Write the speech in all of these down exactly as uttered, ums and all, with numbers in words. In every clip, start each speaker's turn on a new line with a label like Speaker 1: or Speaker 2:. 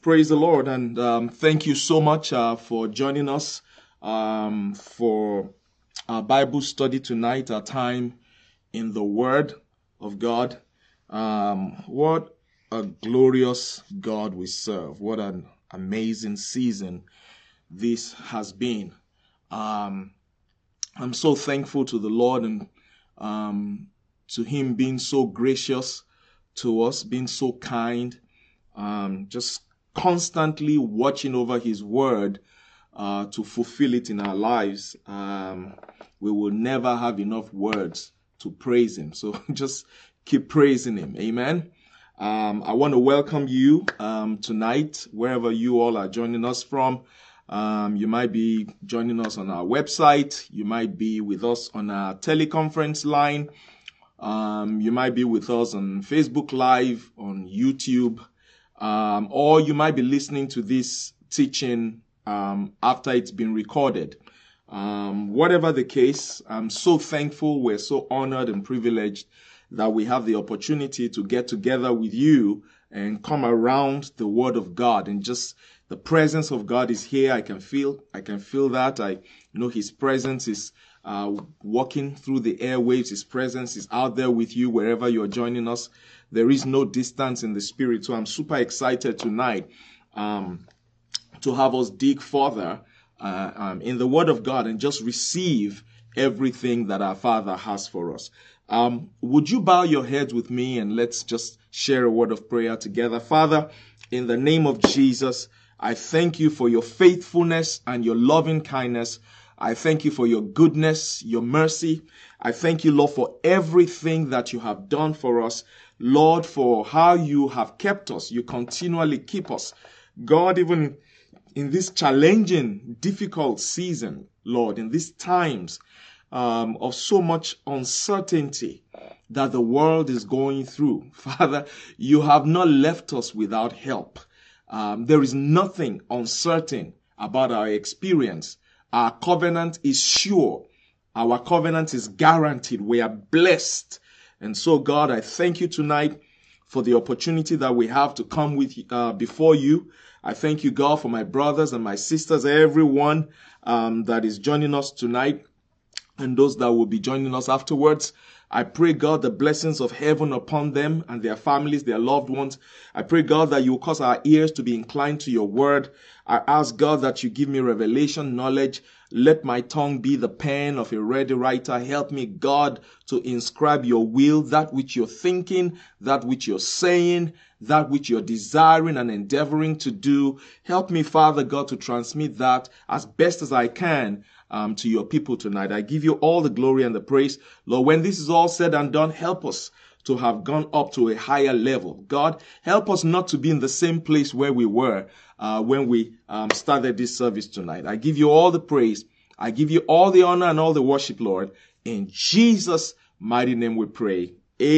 Speaker 1: Praise the Lord, and um, thank you so much uh, for joining us um, for our Bible study tonight, our time in the Word of God. Um, what a glorious God we serve. What an amazing season this has been. Um, I'm so thankful to the Lord and um, to Him being so gracious to us, being so kind, um, just constantly watching over His word uh, to fulfill it in our lives. Um, we will never have enough words to praise Him. So just keep praising Him. Amen. Um, I want to welcome you um, tonight, wherever you all are joining us from. Um, you might be joining us on our website. You might be with us on our teleconference line. Um, you might be with us on Facebook Live, on YouTube. Um, or you might be listening to this teaching um, after it's been recorded. Um, whatever the case, I'm so thankful. We're so honored and privileged that we have the opportunity to get together with you and come around the Word of God. And just the presence of God is here. I can feel, I can feel that. I know His presence is uh, walking through the airwaves. His presence is out there with you wherever you're joining us. There is no distance in the spirit. So I'm super excited tonight um, to have us dig further uh, um, in the Word of God and just receive everything that our Father has for us. Um, would you bow your heads with me and let's just share a word of prayer together? Father, in the name of Jesus, I thank you for your faithfulness and your loving kindness. I thank you for your goodness, your mercy. I thank you, Lord, for everything that you have done for us. Lord, for how you have kept us. You continually keep us. God, even in this challenging, difficult season, Lord, in these times um, of so much uncertainty that the world is going through, Father, you have not left us without help. Um, there is nothing uncertain about our experience. Our covenant is sure. Our covenant is guaranteed. We are blessed. And so, God, I thank you tonight for the opportunity that we have to come with uh, before you. I thank you, God, for my brothers and my sisters, everyone um, that is joining us tonight and those that will be joining us afterwards. I pray, God, the blessings of heaven upon them and their families, their loved ones. I pray, God, that you will cause our ears to be inclined to your word. I ask, God, that you give me revelation, knowledge. Let my tongue be the pen of a ready writer. Help me, God, to inscribe your will, that which you're thinking, that which you're saying, that which you're desiring and endeavoring to do. Help me, Father God, to transmit that as best as I can Um, to your people tonight. I give you all the glory and the praise. Lord, when this is all said and done, help us to have gone up to a higher level. God, help us not to be in the same place where we were uh, when we um, started this service tonight. I give you all the praise. I give you all the honor and all the worship, Lord. In Jesus' mighty name we pray.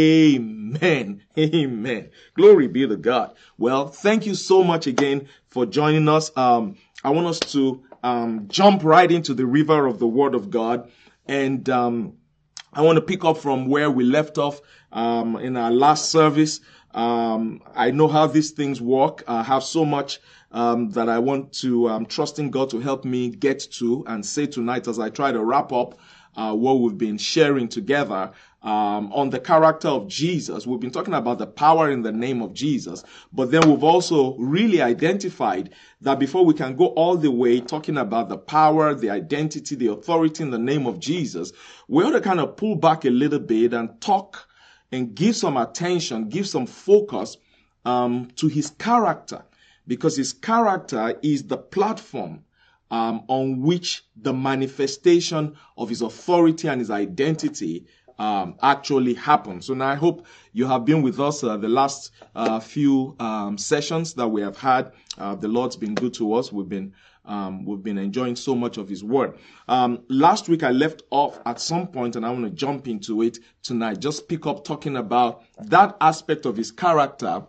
Speaker 1: Amen. Amen. Glory be to God. Well, thank you so much again for joining us. Um, I want us to Um, jump right into the river of the Word of God. And um, I want to pick up from where we left off um, in our last service. Um, I know how these things work. I have so much um, that I want to um, trust in God to help me get to and say tonight as I try to wrap up uh, what we've been sharing together um, on the character of Jesus. We've been talking about the power in the name of Jesus, but then we've also really identified that before we can go all the way talking about the power, the identity, the authority in the name of Jesus, we ought to kind of pull back a little bit and talk and give some attention, give some focus um, to his character, because his character is the platform um, on which the manifestation of his authority and his identity um, actually happens. So now I hope you have been with us uh, the last uh, few um, sessions that we have had. Uh, the Lord's been good to us. We've been Um, we've been enjoying so much of his word. Um, last week I left off at some point, and I want to jump into it tonight. Just pick up talking about that aspect of his character,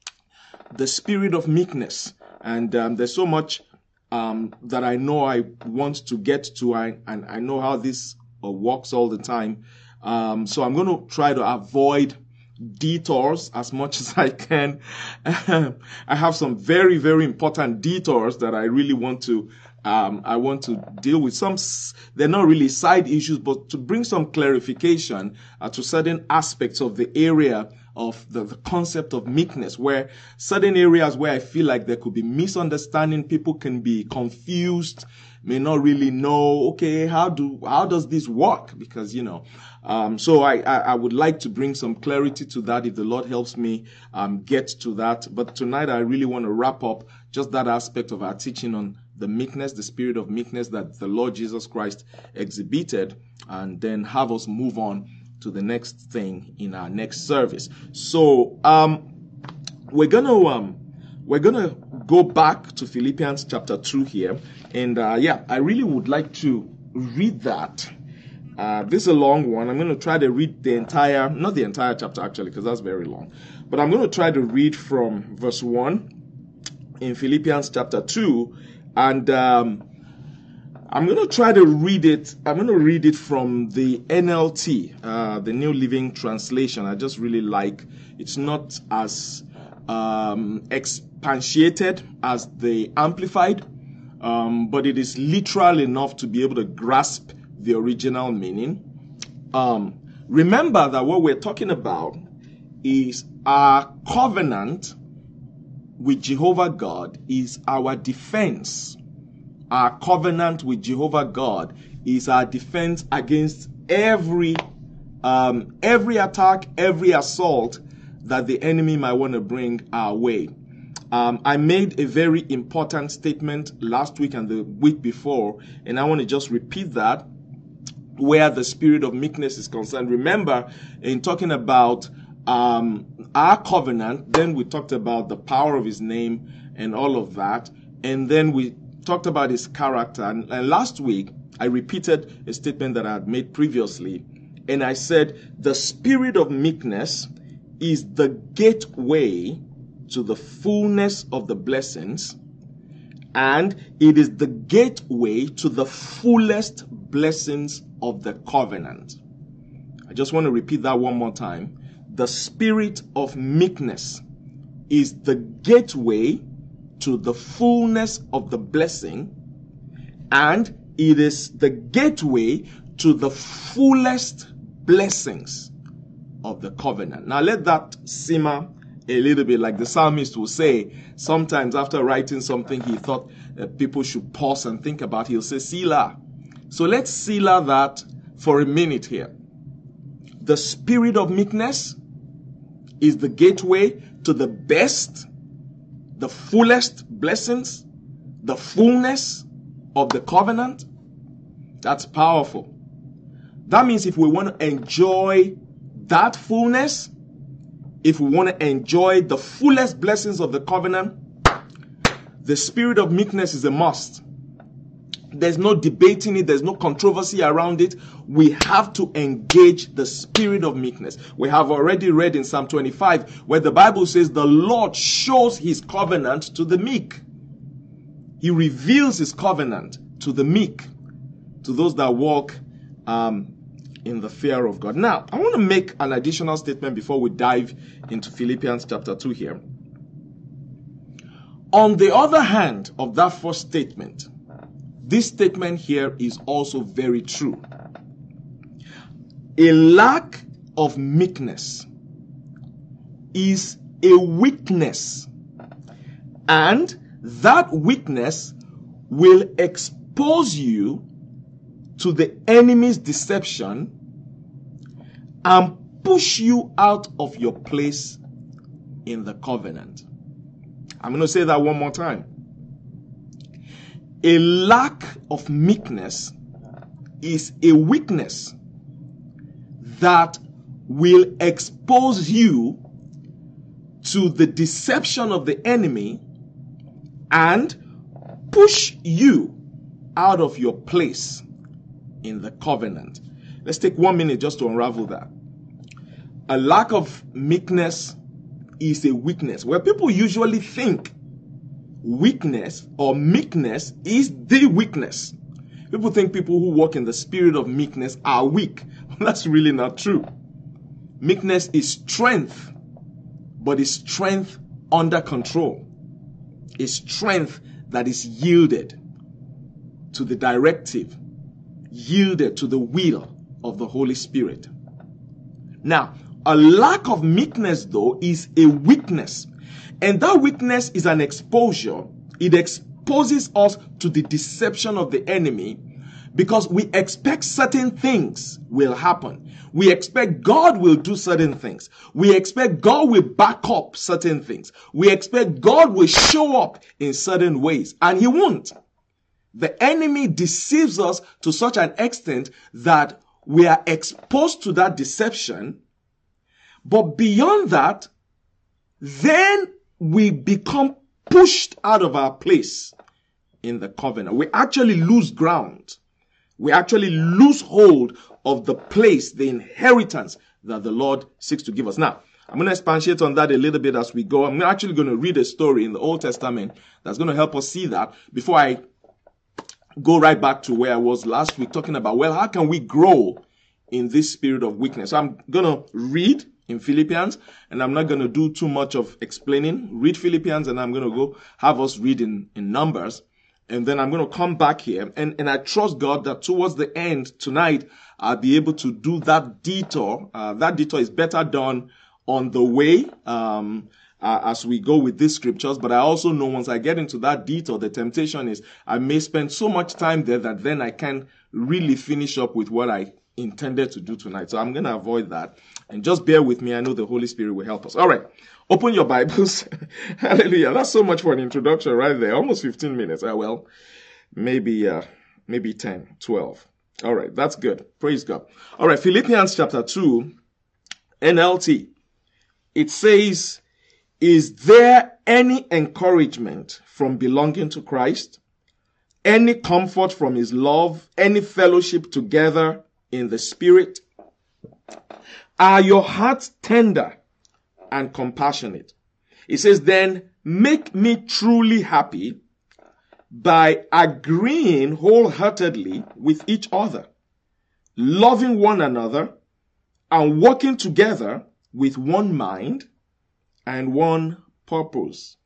Speaker 1: the spirit of meekness. And um, there's so much um, that I know I want to get to, I, and I know how this uh, works all the time. Um, so I'm going to try to avoid detours as much as I can. I have some very, very important detours that I really want to um, I want to deal with. Some, they're not really side issues, but to bring some clarification uh, to certain aspects of the area of the, the concept of meekness, where certain areas where I feel like there could be misunderstanding, people can be confused, may not really know, okay, how do how does this work? Because, you know, um, so I, I, I would like to bring some clarity to that if the Lord helps me um, get to that. But tonight I really want to wrap up just that aspect of our teaching on the meekness, the spirit of meekness that the Lord Jesus Christ exhibited, and then have us move on to the next thing in our next service. So um, we're gonna um, we're gonna go back to Philippians chapter two here, and uh, yeah, I really would like to read that. Uh, this is a long one. I'm going to try to read the entire, not the entire chapter actually, because that's very long, but I'm going to try to read from verse one in Philippians chapter two, and um, I'm going to try to read it. I'm going to read it from the N L T, uh, the New Living Translation. I just really like, it's not as um, expatiated as the Amplified, um, but it is literal enough to be able to grasp the original meaning. Um, remember that what we're talking about is our covenant with Jehovah God is our defense. Our covenant with Jehovah God is our defense against every um, every attack, every assault that the enemy might want to bring our way. Um, I made a very important statement last week and the week before, and I want to just repeat that where the spirit of meekness is concerned. Remember, in talking about um, our covenant, then we talked about the power of his name and all of that, and then we talked about his character. And, and last week, I repeated a statement that I had made previously, and I said the spirit of meekness is the gateway to the fullness of the blessings, and it is the gateway to the fullest blessings of the covenant. I just want to repeat that one more time. The spirit of meekness is the gateway to the fullness of the blessing, and it is the gateway to the fullest blessings of the covenant. Now let that simmer a little bit. Like the psalmist will say, sometimes after writing something he thought uh, people should pause and think about, he'll say Selah. So let's Selah that for a minute here. The spirit of meekness is the gateway to the best, the fullest blessings, the fullness of the covenant. That's powerful. That means if we want to enjoy that fullness, if we want to enjoy the fullest blessings of the covenant, the spirit of meekness is a must. There's no debating it. There's no controversy around it. We have to engage the spirit of meekness. We have already read in Psalm twenty-five where the Bible says the Lord shows his covenant to the meek. He reveals his covenant to the meek, to those that walk um, in the fear of God. Now, I want to make an additional statement before we dive into Philippians chapter two here. On the other hand of that first statement, this statement here is also very true. A lack of meekness is a weakness, and that weakness will expose you to the enemy's deception and push you out of your place in the covenant. I'm going to say that one more time. A lack of meekness is a weakness that will expose you to the deception of the enemy and push you out of your place in the covenant. Let's take one minute just to unravel that. A lack of meekness is a weakness, where people usually think weakness or meekness is the weakness. People think people who walk in the spirit of meekness are weak. That's really not true. Meekness is strength, but it's strength under control. It's strength that is yielded to the directive, yielded to the will of the Holy Spirit. Now, a lack of meekness, though, is a weakness. And that weakness is an exposure. It exposes us to the deception of the enemy because we expect certain things will happen. We expect God will do certain things. We expect God will back up certain things. We expect God will show up in certain ways, and He won't. The enemy deceives us to such an extent that we are exposed to that deception. But beyond that, then we become pushed out of our place in the covenant. We actually lose ground. We actually lose hold of the place, the inheritance that the Lord seeks to give us. Now, I'm going to expatiate on that a little bit as we go. I'm actually going to read a story in the Old Testament that's going to help us see that before I go right back to where I was last week talking about, well, how can we grow in this spirit of weakness? So I'm going to read in Philippians, and I'm not going to do too much of explaining. Read Philippians, and I'm going to go have us read in, in Numbers. And then I'm going to come back here. And, and I trust God that towards the end tonight, I'll be able to do that detour. Uh, that detour is better done on the way um, uh, as we go with these scriptures. But I also know once I get into that detour, the temptation is I may spend so much time there that then I can really finish up with what I intended to do tonight. So I'm going to avoid that. And just bear with me. I know the Holy Spirit will help us. All right. Open your Bibles. Hallelujah. That's so much for an introduction right there. Almost fifteen minutes. Uh, well, maybe, uh, maybe ten, twelve. All right. That's good. Praise God. All right. Philippians chapter two, N L T. It says, is there any encouragement from belonging to Christ? Any comfort from His love? Any fellowship together in the Spirit? Are your hearts tender and compassionate? It says, then make me truly happy by agreeing wholeheartedly with each other, loving one another, and working together with one mind and one purpose.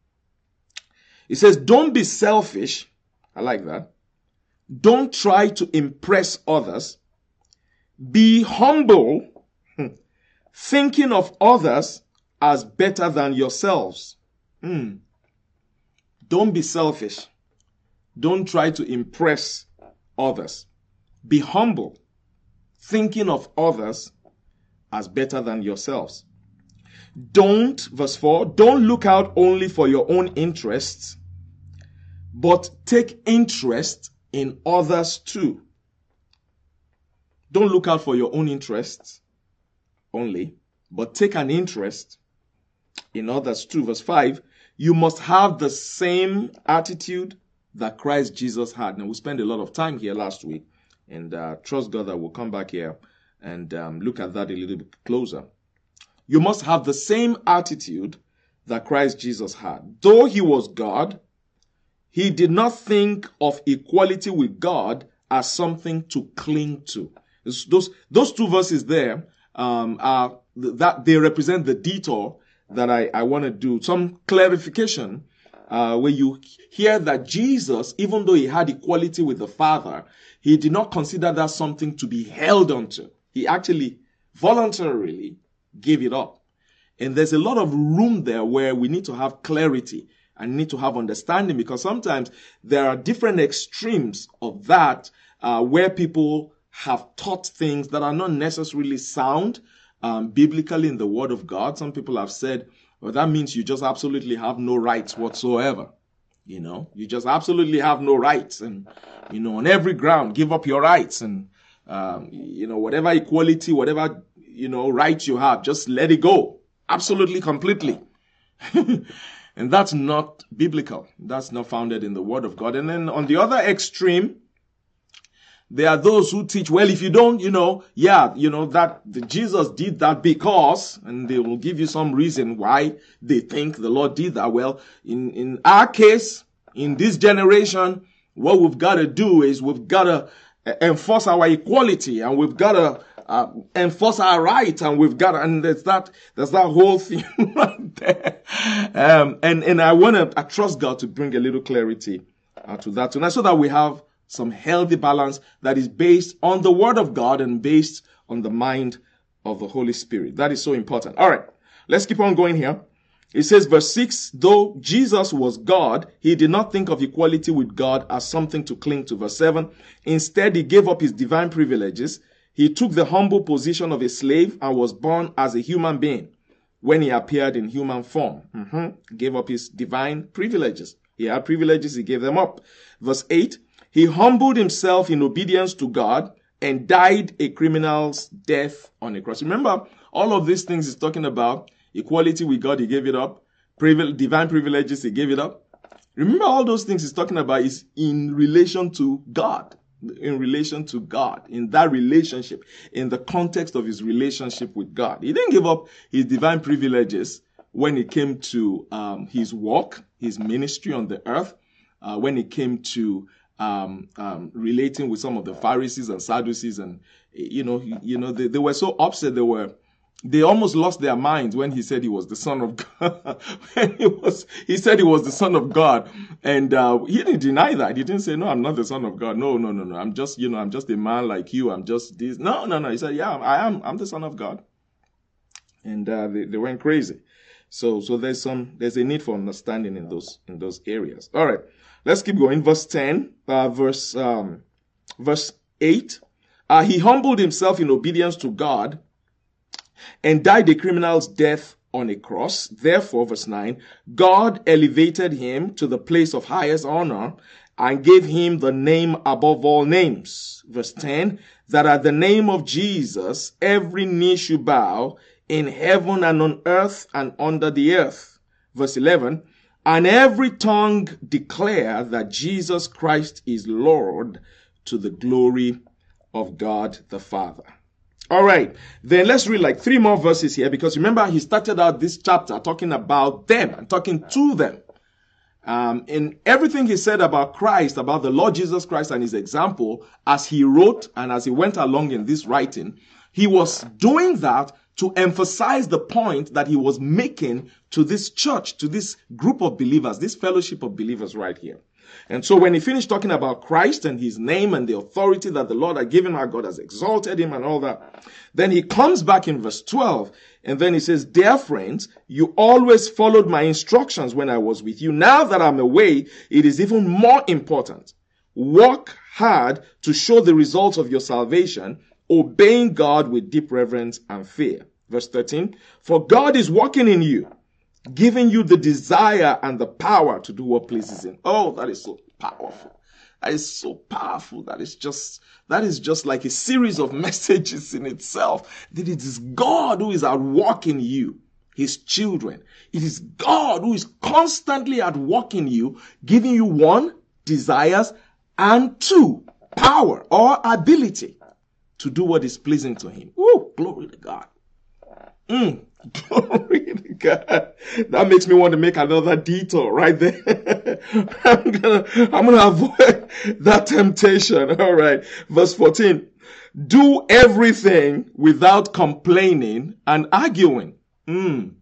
Speaker 1: It says, don't be selfish. I like that. Don't try to impress others. Be humble, thinking of others as better than yourselves. Mm. Don't be selfish. Don't try to impress others. Be humble, thinking of others as better than yourselves. Don't, verse four, don't look out only for your own interests, but take interest in others too. Don't look out for your own interests only, but take an interest in others too. Verse five, you must have the same attitude that Christ Jesus had. Now, we spent a lot of time here last week, and uh, trust God that we'll come back here and um, look at that a little bit closer. You must have the same attitude that Christ Jesus had. Though He was God, He did not think of equality with God as something to cling to. Those, those two verses there, um, are, that they represent the detour that I, I want to do. Some clarification, uh, where you hear that Jesus, even though He had equality with the Father, He did not consider that something to be held onto. He actually voluntarily gave it up. And there's a lot of room there where we need to have clarity and need to have understanding, because sometimes there are different extremes of that, uh, where people have taught things that are not necessarily sound um, biblically in the Word of God. Some people have said, well, that means you just absolutely have no rights whatsoever. You know, you just absolutely have no rights. And, you know, on every ground, give up your rights. And, um, you know, whatever equality, whatever, you know, rights you have, just let it go. Absolutely, completely. And that's not biblical. That's not founded in the Word of God. And then on the other extreme, there are those who teach, well, if you don't, you know, yeah, you know, that the Jesus did that because, and they will give you some reason why they think the Lord did that. Well, in, in our case, in this generation, what we've got to do is we've got to enforce our equality, and we've got to uh, enforce our rights, and we've got, and there's that, there's that whole thing right there. Um, and, and I want to, I trust God to bring a little clarity uh, to that tonight, so that we have some healthy balance that is based on the Word of God and based on the mind of the Holy Spirit. That is so important. All right, let's keep on going here. It says, verse six, though Jesus was God, he did not think of equality with God as something to cling to. Verse seven, instead, he gave up his divine privileges. He took the humble position of a slave and was born as a human being when he appeared in human form. Mm-hmm. Gave up his divine privileges. He had privileges, he gave them up. Verse eight, he humbled himself in obedience to God and died a criminal's death on a cross. Remember, all of these things he's talking about. Equality with God, he gave it up. Privil- divine privileges, he gave it up. Remember, all those things he's talking about is in relation to God. In relation to God. In that relationship. In the context of his relationship with God. He didn't give up his divine privileges when it came to um, his work, his ministry on the earth. Uh, when it came to um, um, relating with some of the Pharisees and Sadducees. And, you know, you know they, they were so upset. They were... They almost lost their minds when he said he was the Son of God. when he was, he said he was the Son of God, and uh, he didn't deny that. He didn't say, "No, I'm not the Son of God. No, no, no, no. I'm just, you know, I'm just a man like you. I'm just this." No, no, no. He said, "Yeah, I am. I'm the Son of God." And uh, they, they went crazy. So, so there's some, there's a need for understanding in those, in those areas. All right, let's keep going. Verse ten, uh, verse, um, verse eight. Uh, he humbled himself in obedience to God and died a criminal's death on a cross. Therefore, verse nine, God elevated him to the place of highest honor and gave him the name above all names. Verse ten, that at the name of Jesus, every knee should bow in heaven and on earth and under the earth. Verse eleven, and every tongue declare that Jesus Christ is Lord, to the glory of God the Father. All right, then let's read like three more verses here, because remember, he started out this chapter talking about them and talking to them. Um, in everything he said about Christ, about the Lord Jesus Christ and his example, as he wrote and as he went along in this writing, he was doing that to emphasize the point that he was making to this church, to this group of believers, this fellowship of believers right here. And so when he finished talking about Christ and his name and the authority that the Lord had given, how God has exalted him and all that, then he comes back in verse twelve, and then he says, dear friends, you always followed my instructions when I was with you. Now that I'm away, it is even more important. Work hard to show the results of your salvation, obeying God with deep reverence and fear. Verse thirteen, for God is working in you, giving you the desire and the power to do what pleases him. Oh, that is so powerful. That is so powerful. That is just, that is just like a series of messages in itself. That it is God who is at work in you, his children. It is God who is constantly at work in you, giving you one, desires, and two, power or ability to do what is pleasing to him. Woo, glory to God. Mm, glory to God. That makes me want to make another detour right there. I'm gonna, I'm gonna avoid that temptation. All right. Verse fourteen. Do everything without complaining and arguing. Mm.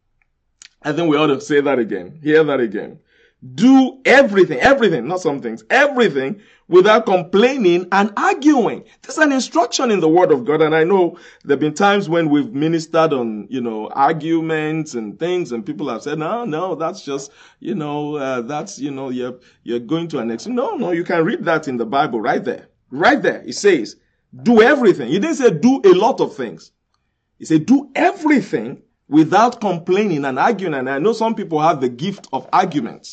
Speaker 1: I think we ought to say that again. Hear that again. Do everything, everything, not some things, everything without complaining and arguing. There's an instruction in the Word of God, and I know there have been times when we've ministered on, you know, arguments and things, and people have said, no, no, that's just, you know, uh, that's, you know, you're, you're going to an extreme. No, no, you can read that in the Bible right there. Right there. It says, do everything. He didn't say do a lot of things. He said, do everything without complaining and arguing. And I know some people have the gift of arguments.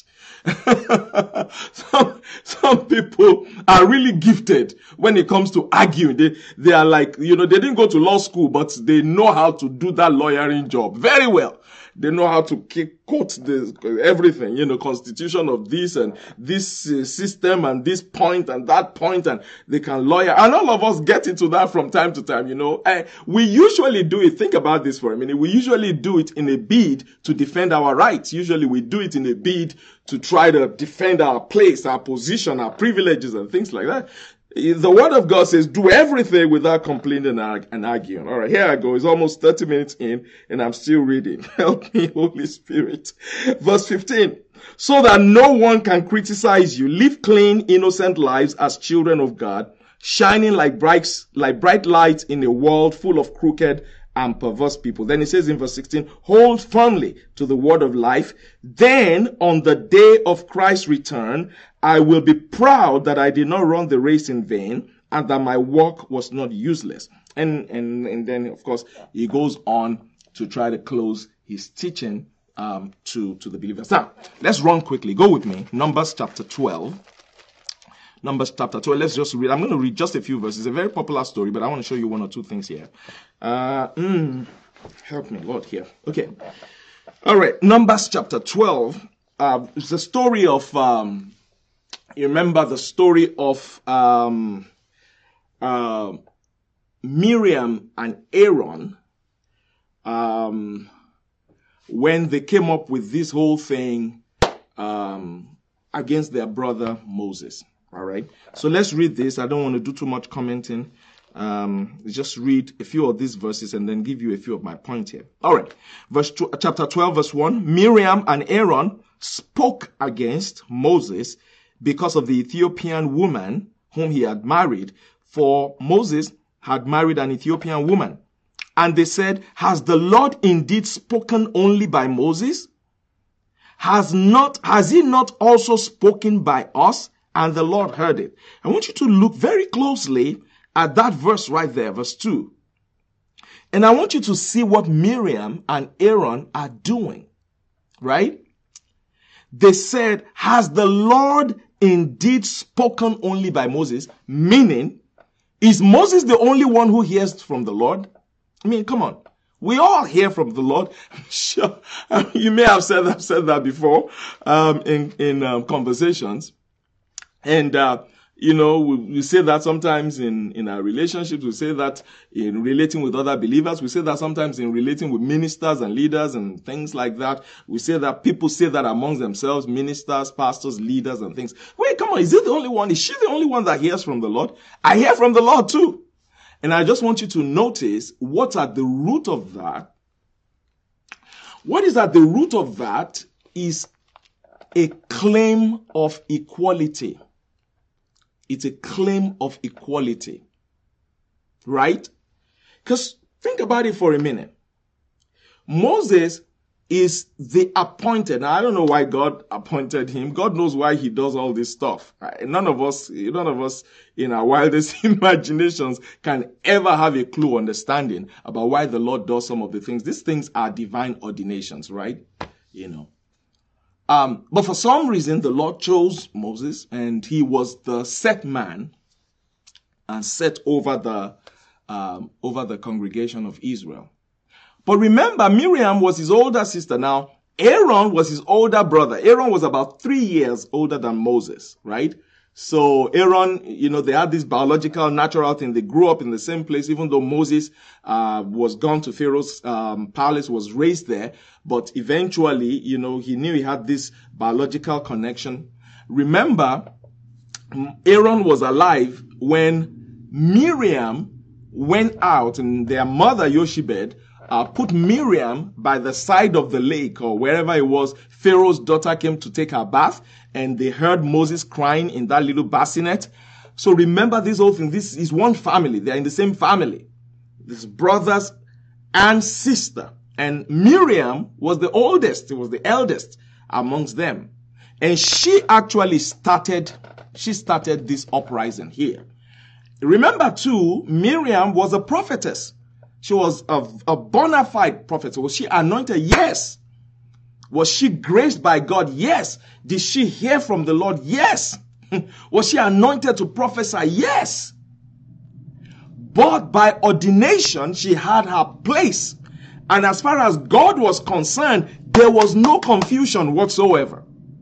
Speaker 1: some, some people are really gifted when it comes to arguing. They, they are like, you know, they didn't go to law school, but they know how to do that lawyering job very well. They know how to quote the, everything, you know, constitution of this and this uh, system and this point and that point, and they can lawyer. And all of us get into that from time to time, you know. And we usually do it. Think about this for a minute. We usually do it in a bid to defend our rights. Usually we do it in a bid to try to defend our place, our position, our privileges and things like that. The word of God says, do everything without complaining and arguing. All right, here I go. It's almost thirty minutes in and I'm still reading. Help me, Holy Spirit. Verse fifteen. So that no one can criticize you. Live clean, innocent lives as children of God, shining like bright, like bright lights in a world full of crooked and perverse people. Then it says in verse sixteen, hold firmly to the word of life. Then on the day of Christ's return, I will be proud that I did not run the race in vain and that my work was not useless. And, and, and then, of course, he goes on to try to close his teaching um, to, to the believers. Now, let's run quickly. Go with me. Numbers chapter twelve. Numbers chapter twelve. Let's just read. I'm going to read just a few verses. It's a very popular story, but I want to show you one or two things here. Uh, mm, help me, Lord, here. Okay. All right. Numbers chapter twelve. Uh, it's the story of, um, you remember the story of um, uh, Miriam and Aaron um, when they came up with this whole thing um, against their brother Moses. All right. So let's read this. I don't want to do too much commenting. Um, just read a few of these verses and then give you a few of my points here. All right. Verse two, chapter twelve, verse one. Miriam and Aaron spoke against Moses because of the Ethiopian woman whom he had married, for Moses had married an Ethiopian woman. And they said, has the Lord indeed spoken only by Moses? Has not, has he not also spoken by us? And the Lord heard it. I want you to look very closely at that verse right there, verse two. And I want you to see what Miriam and Aaron are doing, right? They said, has the Lord indeed spoken only by Moses? Meaning, is Moses the only one who hears from the Lord? I mean, come on. We all hear from the Lord. I'm sure you may have said that, said that before um, in, in um, conversations. And, uh, you know, we, we say that sometimes in, in our relationships. We say that in relating with other believers. We say that sometimes in relating with ministers and leaders and things like that. We say that people say that amongst themselves, ministers, pastors, leaders and things. Wait, come on. Is it the only one? Is she the only one that hears from the Lord? I hear from the Lord too. And I just want you to notice what's at the root of that. What is at the root of that is a claim of equality. It's a claim of equality, right? Because think about it for a minute. Moses is the appointed. Now, I don't know why God appointed him. God knows why he does all this stuff. None of us, none of us in our wildest imaginations can ever have a clue, understanding about why the Lord does some of the things. These things are divine ordinations, right? You know. Um, but for some reason, the Lord chose Moses, and he was the set man and set over the um, over the congregation of Israel. But remember, Miriam was his older sister. Now, Aaron was his older brother. Aaron was about three years older than Moses, right? So Aaron, you know, they had this biological, natural thing. They grew up in the same place, even though Moses uh, was gone to Pharaoh's um, palace, was raised there. But eventually, you know, he knew he had this biological connection. Remember, Aaron was alive when Miriam went out, and their mother, Jochebed, uh, put Miriam by the side of the lake or wherever it was. Pharaoh's daughter came to take her bath, and they heard Moses crying in that little bassinet. So remember this whole thing. This is one family. They're in the same family. This brothers and sister. And Miriam was the oldest. It was the eldest amongst them. And she actually started, she started this uprising here. Remember too, Miriam was a prophetess. She was a, a bona fide prophet. Was she anointed? Yes. Was she graced by God? Yes. Did she hear from the Lord? Yes. Was she anointed to prophesy? Yes. But by ordination, she had her place. And as far as God was concerned, there was no confusion whatsoever.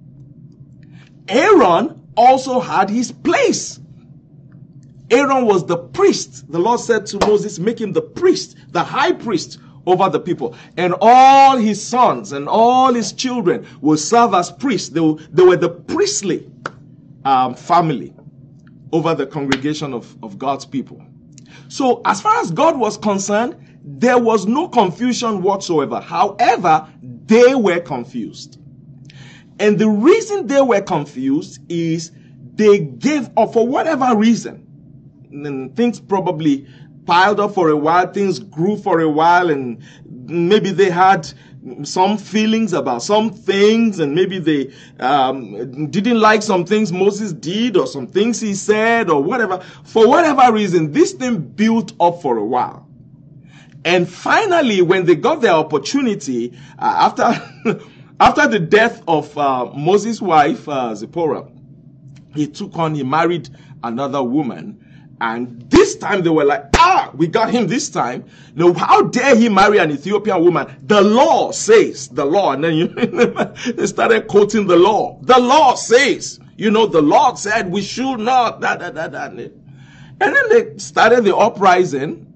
Speaker 1: Aaron also had his place. Aaron was the priest. The Lord said to Moses, make him the priest, the high priest over the people. And all his sons and all his children will serve as priests. They, will, they were the priestly um, family over the congregation of, of God's people. So as far as God was concerned, there was no confusion whatsoever. However, they were confused. And the reason they were confused is they gave up for whatever reason. And things probably piled up for a while, things grew for a while, and maybe they had some feelings about some things, and maybe they um, didn't like some things Moses did, or some things he said, or whatever. For whatever reason, this thing built up for a while. And finally, when they got their opportunity, uh, after after the death of uh, Moses' wife, uh, Zipporah, he took on, he married another woman. And this time they were like, ah, we got him this time. No, how dare he marry an Ethiopian woman? The law says, the law. And then you they started quoting the law. The law says, you know, the Lord said we should not. Da, da, da, da. And then they started the uprising.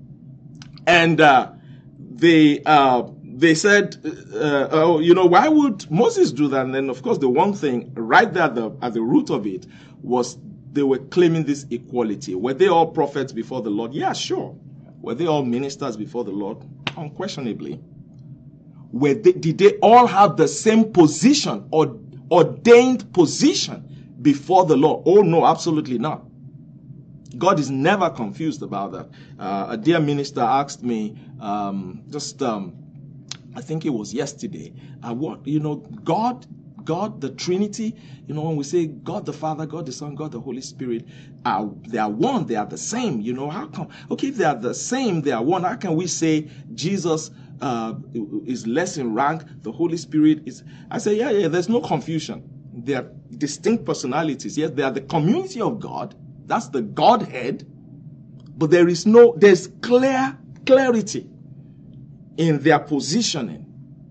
Speaker 1: And uh, they uh, they said, uh, oh, you know, why would Moses do that? And then, of course, the one thing right there at the, at the root of it was they were claiming this equality. Were they all prophets before the Lord? Yeah, sure. Were they all ministers before the Lord? Unquestionably. Were they, did they all have the same position or ordained position before the Lord? Oh, no, absolutely not. God is never confused about that. Uh, a dear minister asked me, um, just, um, I think it was yesterday, uh, what, you know, God, God, the Trinity, you know, when we say God the Father, God the Son, God the Holy Spirit, uh, they are one, they are the same. You know, how come? Okay, if they are the same, they are one. How can we say Jesus uh, is less in rank, the Holy Spirit is? I say, yeah, yeah, there's no confusion. They are distinct personalities. Yes, they are the community of God. That's the Godhead. But there is no, there's clear clarity in their positioning.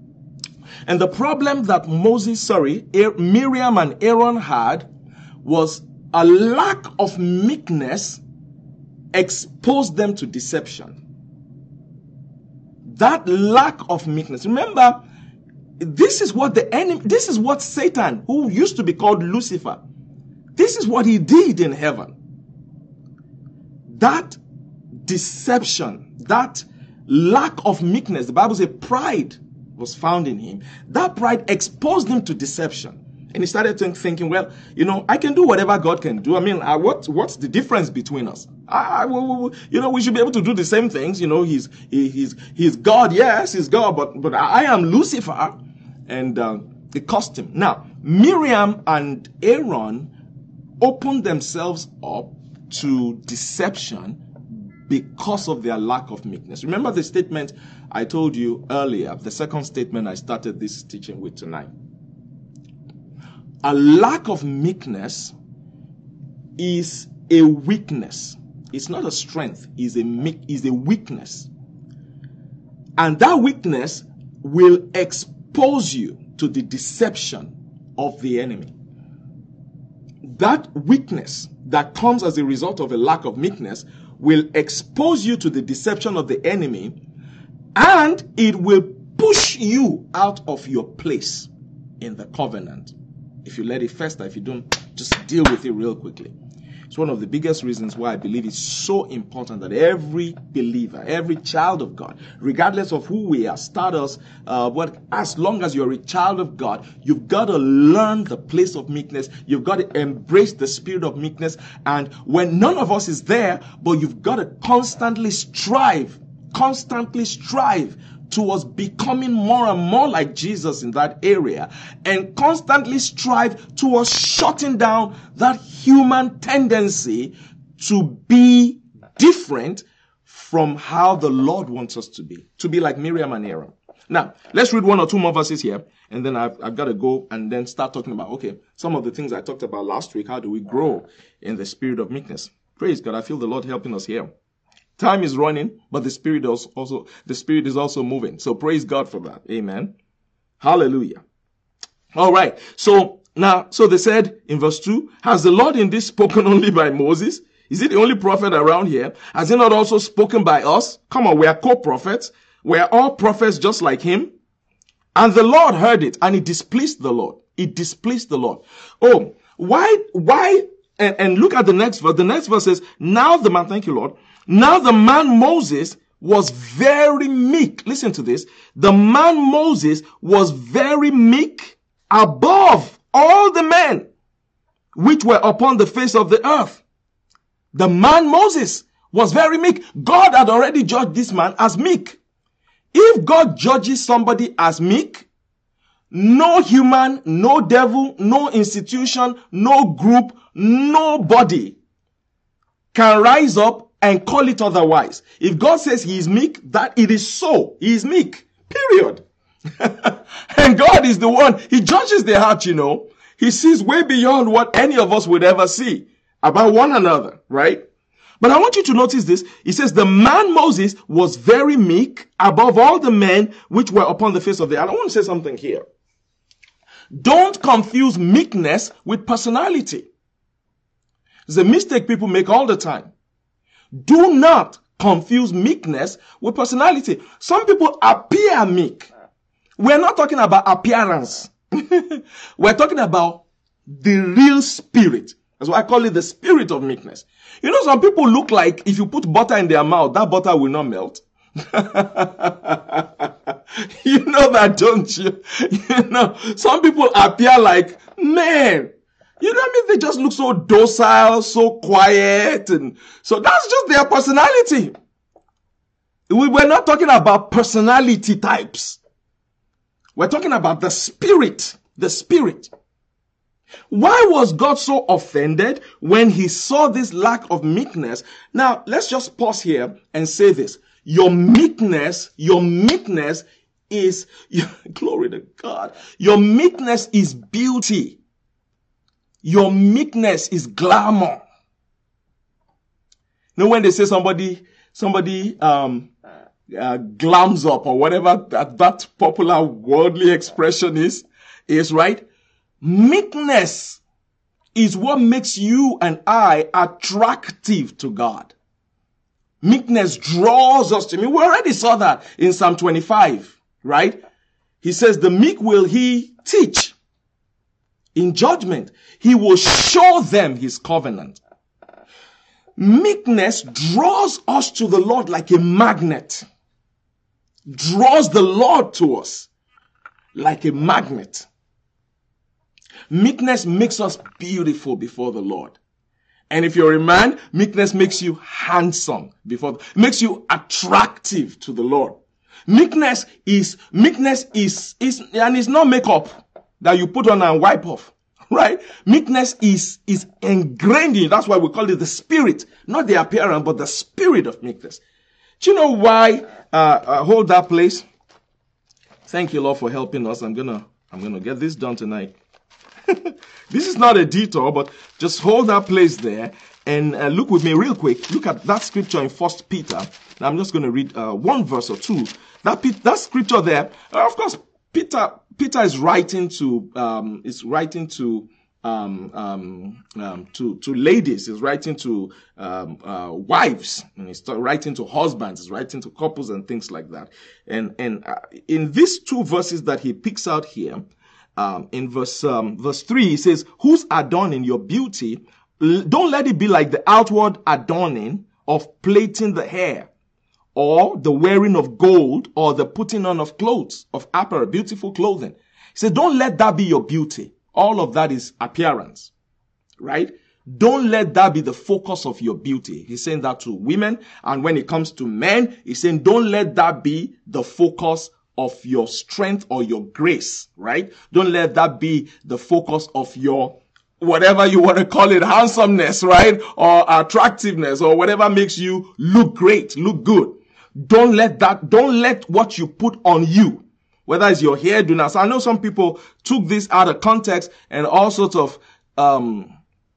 Speaker 1: And the problem that Moses, sorry, Miriam and Aaron had was a lack of meekness exposed them to deception. That lack of meekness. Remember, this is what the enemy, this is what Satan, who used to be called Lucifer, this is what he did in heaven. That deception, that lack of meekness, the Bible says pride was found in him. That pride exposed him to deception. And he started thinking, well, you know, I can do whatever God can do. I mean, I, what what's the difference between us? I, I, we, we, you know, we should be able to do the same things. You know, he's he, he's he's God, yes, he's God, but but I am Lucifer, and uh, it cost him. Now, Miriam and Aaron opened themselves up to deception because of their lack of meekness. Remember the statement I told you earlier, the second statement I started this teaching with tonight. A lack of meekness is a weakness. It's not a strength, it's a meek, is a weakness. And that weakness will expose you to the deception of the enemy. That weakness that comes as a result of a lack of meekness will expose you to the deception of the enemy, and it will push you out of your place in the covenant. If you let it fester, if you don't, just deal with it real quickly. It's one of the biggest reasons why I believe it's so important that every believer, every child of God, regardless of who we are, status, uh, what, as long as you're a child of God, you've got to learn the place of meekness. You've got to embrace the spirit of meekness. And when none of us is there, but you've got to constantly strive, constantly strive towards becoming more and more like Jesus in that area, and constantly strive towards shutting down that human tendency to be different from how the Lord wants us to be, to be like Miriam and Aaron. Now, let's read one or two more verses here, and then I've, I've got to go and then start talking about, okay, some of the things I talked about last week. How do we grow in the spirit of meekness? Praise God. I feel the Lord helping us here. Time is running, but the Spirit is also, the Spirit is also moving. So praise God for that. Amen. Hallelujah. All right. So now, so they said in verse two, has the Lord in this spoken only by Moses? Is he the only prophet around here? Has he not also spoken by us? Come on, we are co-prophets. We are all prophets just like him. And the Lord heard it, and it displeased the Lord. It displeased the Lord. Oh, why, why And, and look at the next verse. The next verse says, now the man, thank you, Lord. Now the man Moses was very meek. Listen to this. The man Moses was very meek above all the men which were upon the face of the earth. The man Moses was very meek. God had already judged this man as meek. If God judges somebody as meek, no human, no devil, no institution, no group, nobody can rise up and call it otherwise. If God says he is meek, that it is so. He is meek. Period. And God is the one. He judges the heart, you know. He sees way beyond what any of us would ever see about one another, right? But I want you to notice this. He says, the man Moses was very meek above all the men which were upon the face of the earth. I want to say something here. Don't confuse meekness with personality. It's a mistake people make all the time. Do not confuse meekness with personality. Some people appear meek. We're not talking about appearance. We're talking about the real spirit. That's why I call it the spirit of meekness. You know, some people look like if you put butter in their mouth, that butter will not melt. You know that, don't you? You know, some people appear like, man, you know what I mean? They just look so docile, so quiet. And so that's just their personality. We, we're not talking about personality types. We're talking about the spirit, the spirit. Why was God so offended when he saw this lack of meekness? Now, let's just pause here and say this. Your meekness, your meekness is, glory to God, your meekness is beauty. Your meekness is glamour. You know when they say somebody, somebody, um, uh, glams up or whatever that, that popular worldly expression is, is right? Meekness is what makes you and I attractive to God. Meekness draws us to him. We already saw that in Psalm twenty-five, right? He says, the meek will he teach. In judgment, he will show them his covenant. Meekness draws us to the Lord like a magnet. Draws the Lord to us like a magnet. Meekness makes us beautiful before the Lord. And if you're a man, meekness makes you handsome before, makes you attractive to the Lord. Meekness is, meekness is, is, and it's not makeup that you put on and wipe off, right? Meekness is, is ingrained in you. That's why we call it the spirit, not the appearance, but the spirit of meekness. Do you know why, uh, uh hold that place? Thank you, Lord, for helping us. I'm gonna, I'm gonna get this done tonight. This is not a detour, but just hold that place there and uh, look with me real quick. Look at that scripture in First Peter. Now I'm just going to read uh, one verse or two. That that scripture there, uh, of course, Peter Peter is writing to um, is writing to um, um, um, to to ladies. He's writing to um, uh, wives, and he's writing to husbands. He's writing to couples and things like that. And and uh, in these two verses that he picks out here. Um, in verse um, verse three, he says, whose adorning your beauty, don't let it be like the outward adorning of plaiting the hair, or the wearing of gold, or the putting on of clothes, of apparel, beautiful clothing. He says, don't let that be your beauty. All of that is appearance, right? Don't let that be the focus of your beauty. He's saying that to women. And when it comes to men, he's saying, don't let that be the focus of your strength or your grace, right? Don't let that be the focus of your, whatever you want to call it, handsomeness, right? Or attractiveness, or whatever makes you look great, look good. Don't let that, don't let what you put on you, whether it's your hair, do not. So I know some people took this out of context and all sorts of, um,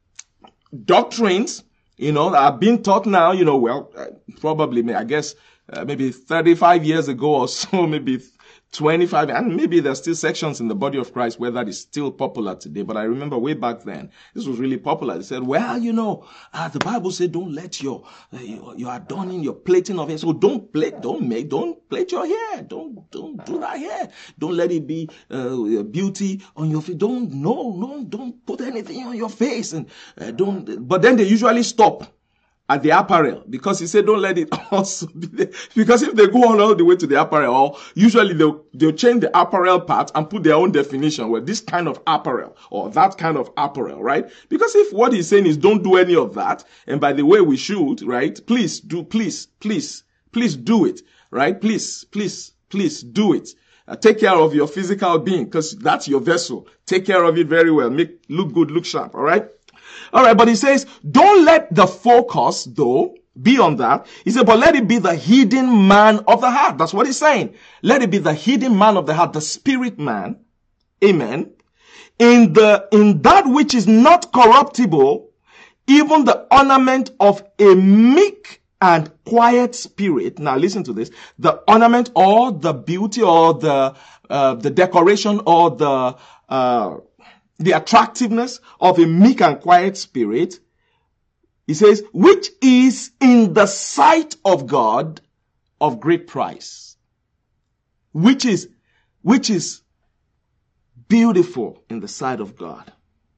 Speaker 1: doctrines, you know, that are being taught now, you know, well, probably, I guess, Uh, maybe thirty-five years ago or so, maybe twenty-five, and maybe there's still sections in the body of Christ where that is still popular today. But I remember way back then, this was really popular. They said, well, you know, uh, the Bible said, don't let your, uh, your, your adorning, your plating of hair. So don't plait, don't make, don't plait your hair. Don't, don't do that hair. Don't let it be uh, beauty on your face. Don't, no, no, don't put anything on your face. And uh, don't, but then they usually stop at the apparel, because he said don't let it also be there. Because if they go on all the way to the apparel, usually they'll, they'll change the apparel part and put their own definition, where this kind of apparel or that kind of apparel, right? Because if what he's saying is don't do any of that, and by the way we should, right? Please do, please, please, please do it, right? Please, please, please do it. Uh, take care of your physical being, because that's your vessel. Take care of it very well. Make, look good, look sharp, all right? All right, but he says, don't let the focus, though, be on that. He said, but let it be the hidden man of the heart. That's what he's saying. Let it be the hidden man of the heart, the spirit man. Amen. In the, in that which is not corruptible, even the ornament of a meek and quiet spirit. Now listen to this. The ornament or the beauty or the, uh, the decoration or the, uh, the attractiveness of a meek and quiet spirit, he says, which is in the sight of God of great price. Which is, which is beautiful in the sight of God.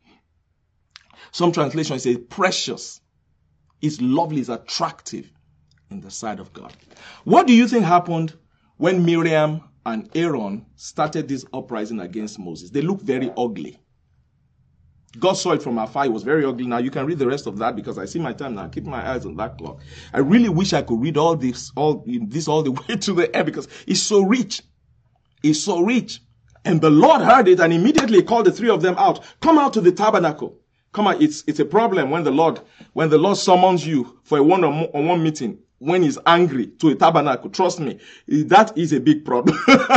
Speaker 1: Some translations say precious, is lovely, is attractive in the sight of God. What do you think happened when Miriam and Aaron started this uprising against Moses? They looked very ugly. God saw it from afar. It was very ugly. Now you can read the rest of that, because I see my time now. Keep my eyes on that clock. I really wish I could read all this, all this all the way to the end, because it's so rich. It's so rich. And the Lord heard it and immediately called the three of them out. Come out to the tabernacle. Come on. It's, it's a problem when the Lord, when the Lord summons you for a one-on-one meeting, when he's angry, to a tabernacle. Trust me, that is a big problem.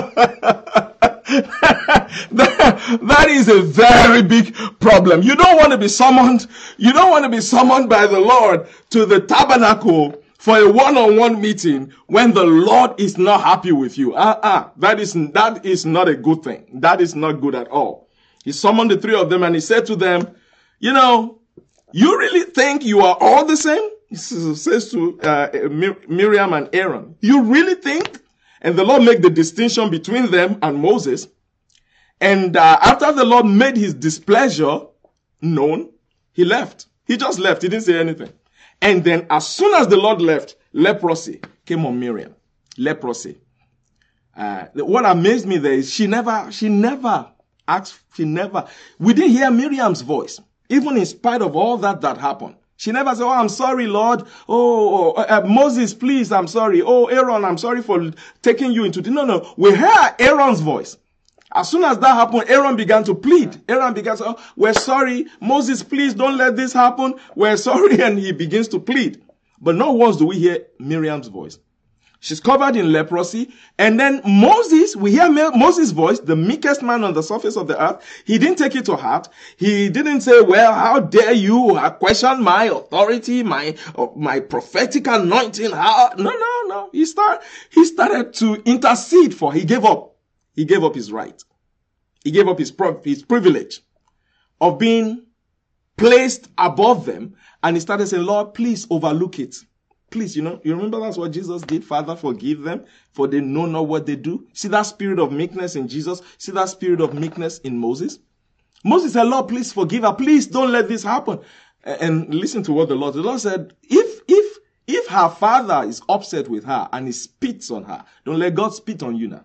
Speaker 1: that, that is a very big problem. You don't want to be summoned. You don't want to be summoned by the Lord to the tabernacle for a one-on-one meeting when the Lord is not happy with you. Ah, uh, ah, uh, that is, that is not a good thing. That is not good at all. He summoned the three of them and he said to them, you know, you really think you are all the same? He says to uh, Miriam and Aaron, you really think? And the Lord made the distinction between them and Moses. And uh, after the Lord made his displeasure known, he left. He just left. He didn't say anything. And then as soon as the Lord left, leprosy came on Miriam. Leprosy. Uh, what amazed me there is she never, she never asked, she never, we didn't hear Miriam's voice. Even in spite of all that that happened. She never said, oh, I'm sorry, Lord. Oh, uh, uh, Moses, please, I'm sorry. Oh, Aaron, I'm sorry for taking you into the... No, no. We heard Aaron's voice. As soon as that happened, Aaron began to plead. Aaron began to say, oh, we're sorry. Moses, please don't let this happen. We're sorry. And he begins to plead. But not once do we hear Miriam's voice. She's covered in leprosy. And then Moses, we hear Moses' voice, the meekest man on the surface of the earth. He didn't take it to heart. He didn't say, well, how dare you question my authority, my, uh, my prophetic anointing. How? No, no, no. He started, he started to intercede for, he gave up. He gave up his right. He gave up his, his privilege of being placed above them. And he started saying, Lord, please overlook it. Please, you know, you remember that's what Jesus did. Father, forgive them, for they know not what they do. See that spirit of meekness in Jesus? See that spirit of meekness in Moses? Moses said, Lord, please forgive her. Please don't let this happen. And listen to what the Lord, the Lord said, if, if, if her father is upset with her and he spits on her, don't let God spit on you now.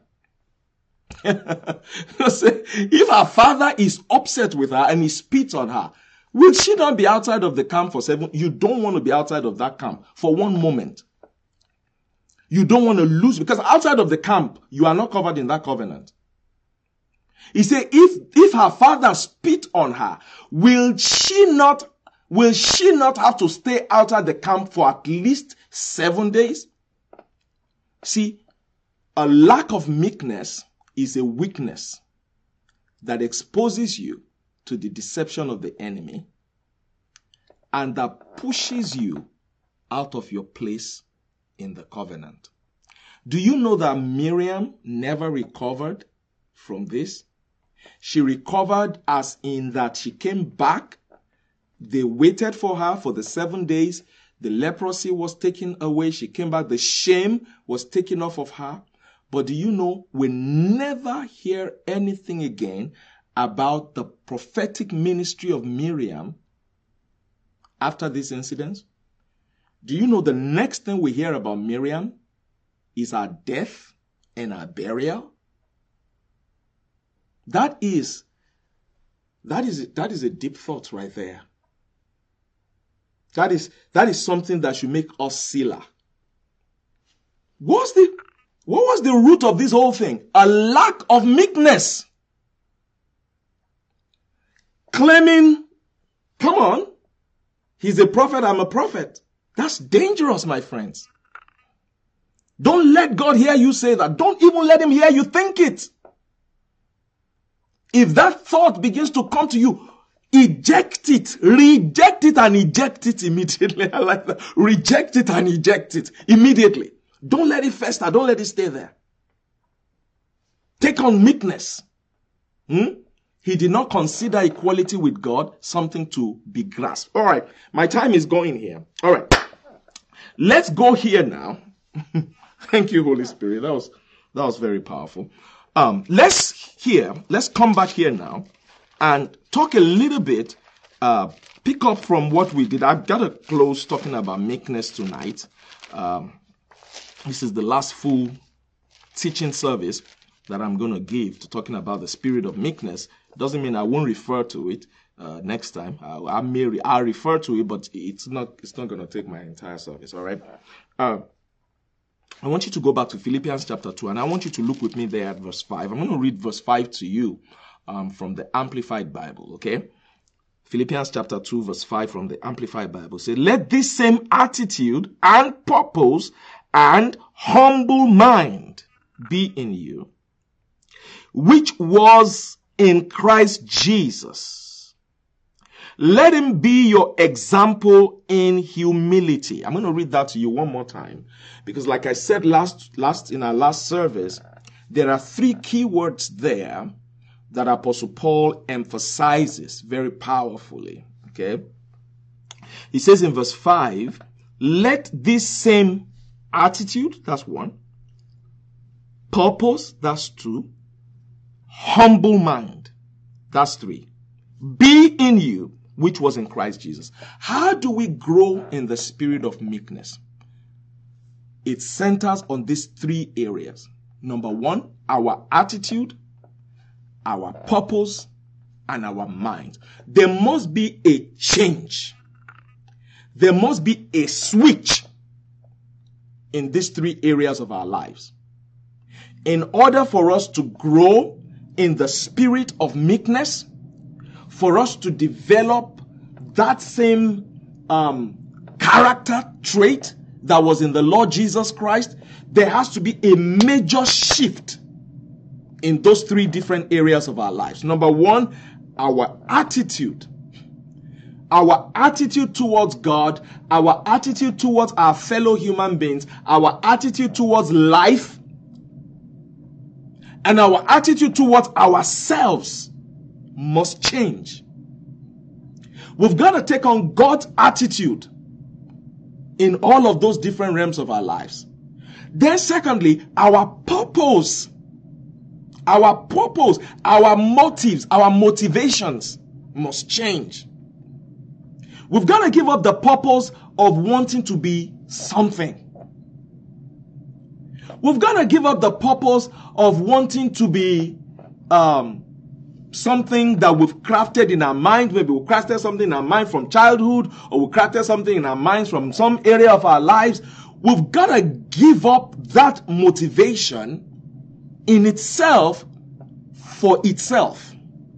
Speaker 1: If her father is upset with her and he spits on her, will she not be outside of the camp for seven? You don't want to be outside of that camp for one moment. You don't want to lose, because outside of the camp, you are not covered in that covenant. He said, if, if her father spit on her, will she not, will she not have to stay outside the camp for at least seven days? See, a lack of meekness is a weakness that exposes you to the deception of the enemy and that pushes you out of your place in the covenant. Do you know that Miriam never recovered from this? She recovered as in that she came back. They waited for her for the seven days. The leprosy was taken away. She came back. The shame was taken off of her. But do you know, we never hear anything again about the prophetic ministry of Miriam after this incident? Do you know the next thing we hear about Miriam is her death and her burial? That is, that is, that is a deep thought right there. That is, that is something that should make us selah. What's the, what was the root of this whole thing? A lack of meekness. Claiming, come on, he's a prophet, I'm a prophet. That's dangerous, my friends. Don't let God hear you say that. Don't even let him hear you think it. If that thought begins to come to you, eject it, reject it and eject it immediately. I like that. Reject it and eject it immediately. Don't let it fester. Don't let it stay there. Take on meekness. Hmm? He did not consider equality with God something to be grasped. All right. My time is going here. All right. Let's go here now. Thank you, Holy Spirit. That was, that was very powerful. Um, let's here, let's come back here now and talk a little bit, uh, pick up from what we did. I've got to close talking about meekness tonight. Um, this is the last full teaching service that I'm going to give to talking about the spirit of meekness. Doesn't mean I won't refer to it uh, next time. I, I may re- I'll refer to it, but it's not, it's not going to take my entire service. All right. Uh, I want you to go back to Philippians chapter two, and I want you to look with me there at verse five. I'm going to read verse five to you um, from the Amplified Bible, okay? Philippians chapter two, verse five from the Amplified Bible says, let this same attitude and purpose and humble mind be in you, which was in Christ Jesus. Let him be your example in humility. I'm going to read that to you one more time. Because like I said last, last in our last service, there are three key words there that Apostle Paul emphasizes very powerfully. Okay. He says in verse five, let this same attitude, that's one. Purpose, that's two. Humble mind, that's three. Be in you, which was in Christ Jesus. How do we grow in the spirit of meekness? It centers on these three areas. Number one, our attitude, our purpose, and our mind. There must be a change. There must be a switch in these three areas of our lives. In order for us to grow in the spirit of meekness, for us to develop that same um, character trait that was in the Lord Jesus Christ, there has to be a major shift in those three different areas of our lives. Number one, our attitude. Our attitude towards God, our attitude towards our fellow human beings, our attitude towards life, and our attitude towards ourselves must change. We've got to take on God's attitude in all of those different realms of our lives. Then secondly, our purpose, our purpose, our motives, our motivations must change. We've got to give up the purpose of wanting to be something. We've got to give up the purpose of wanting to be um, something that we've crafted in our mind. Maybe we've crafted something in our mind from childhood, or we crafted something in our minds from some area of our lives. We've got to give up that motivation in itself for itself.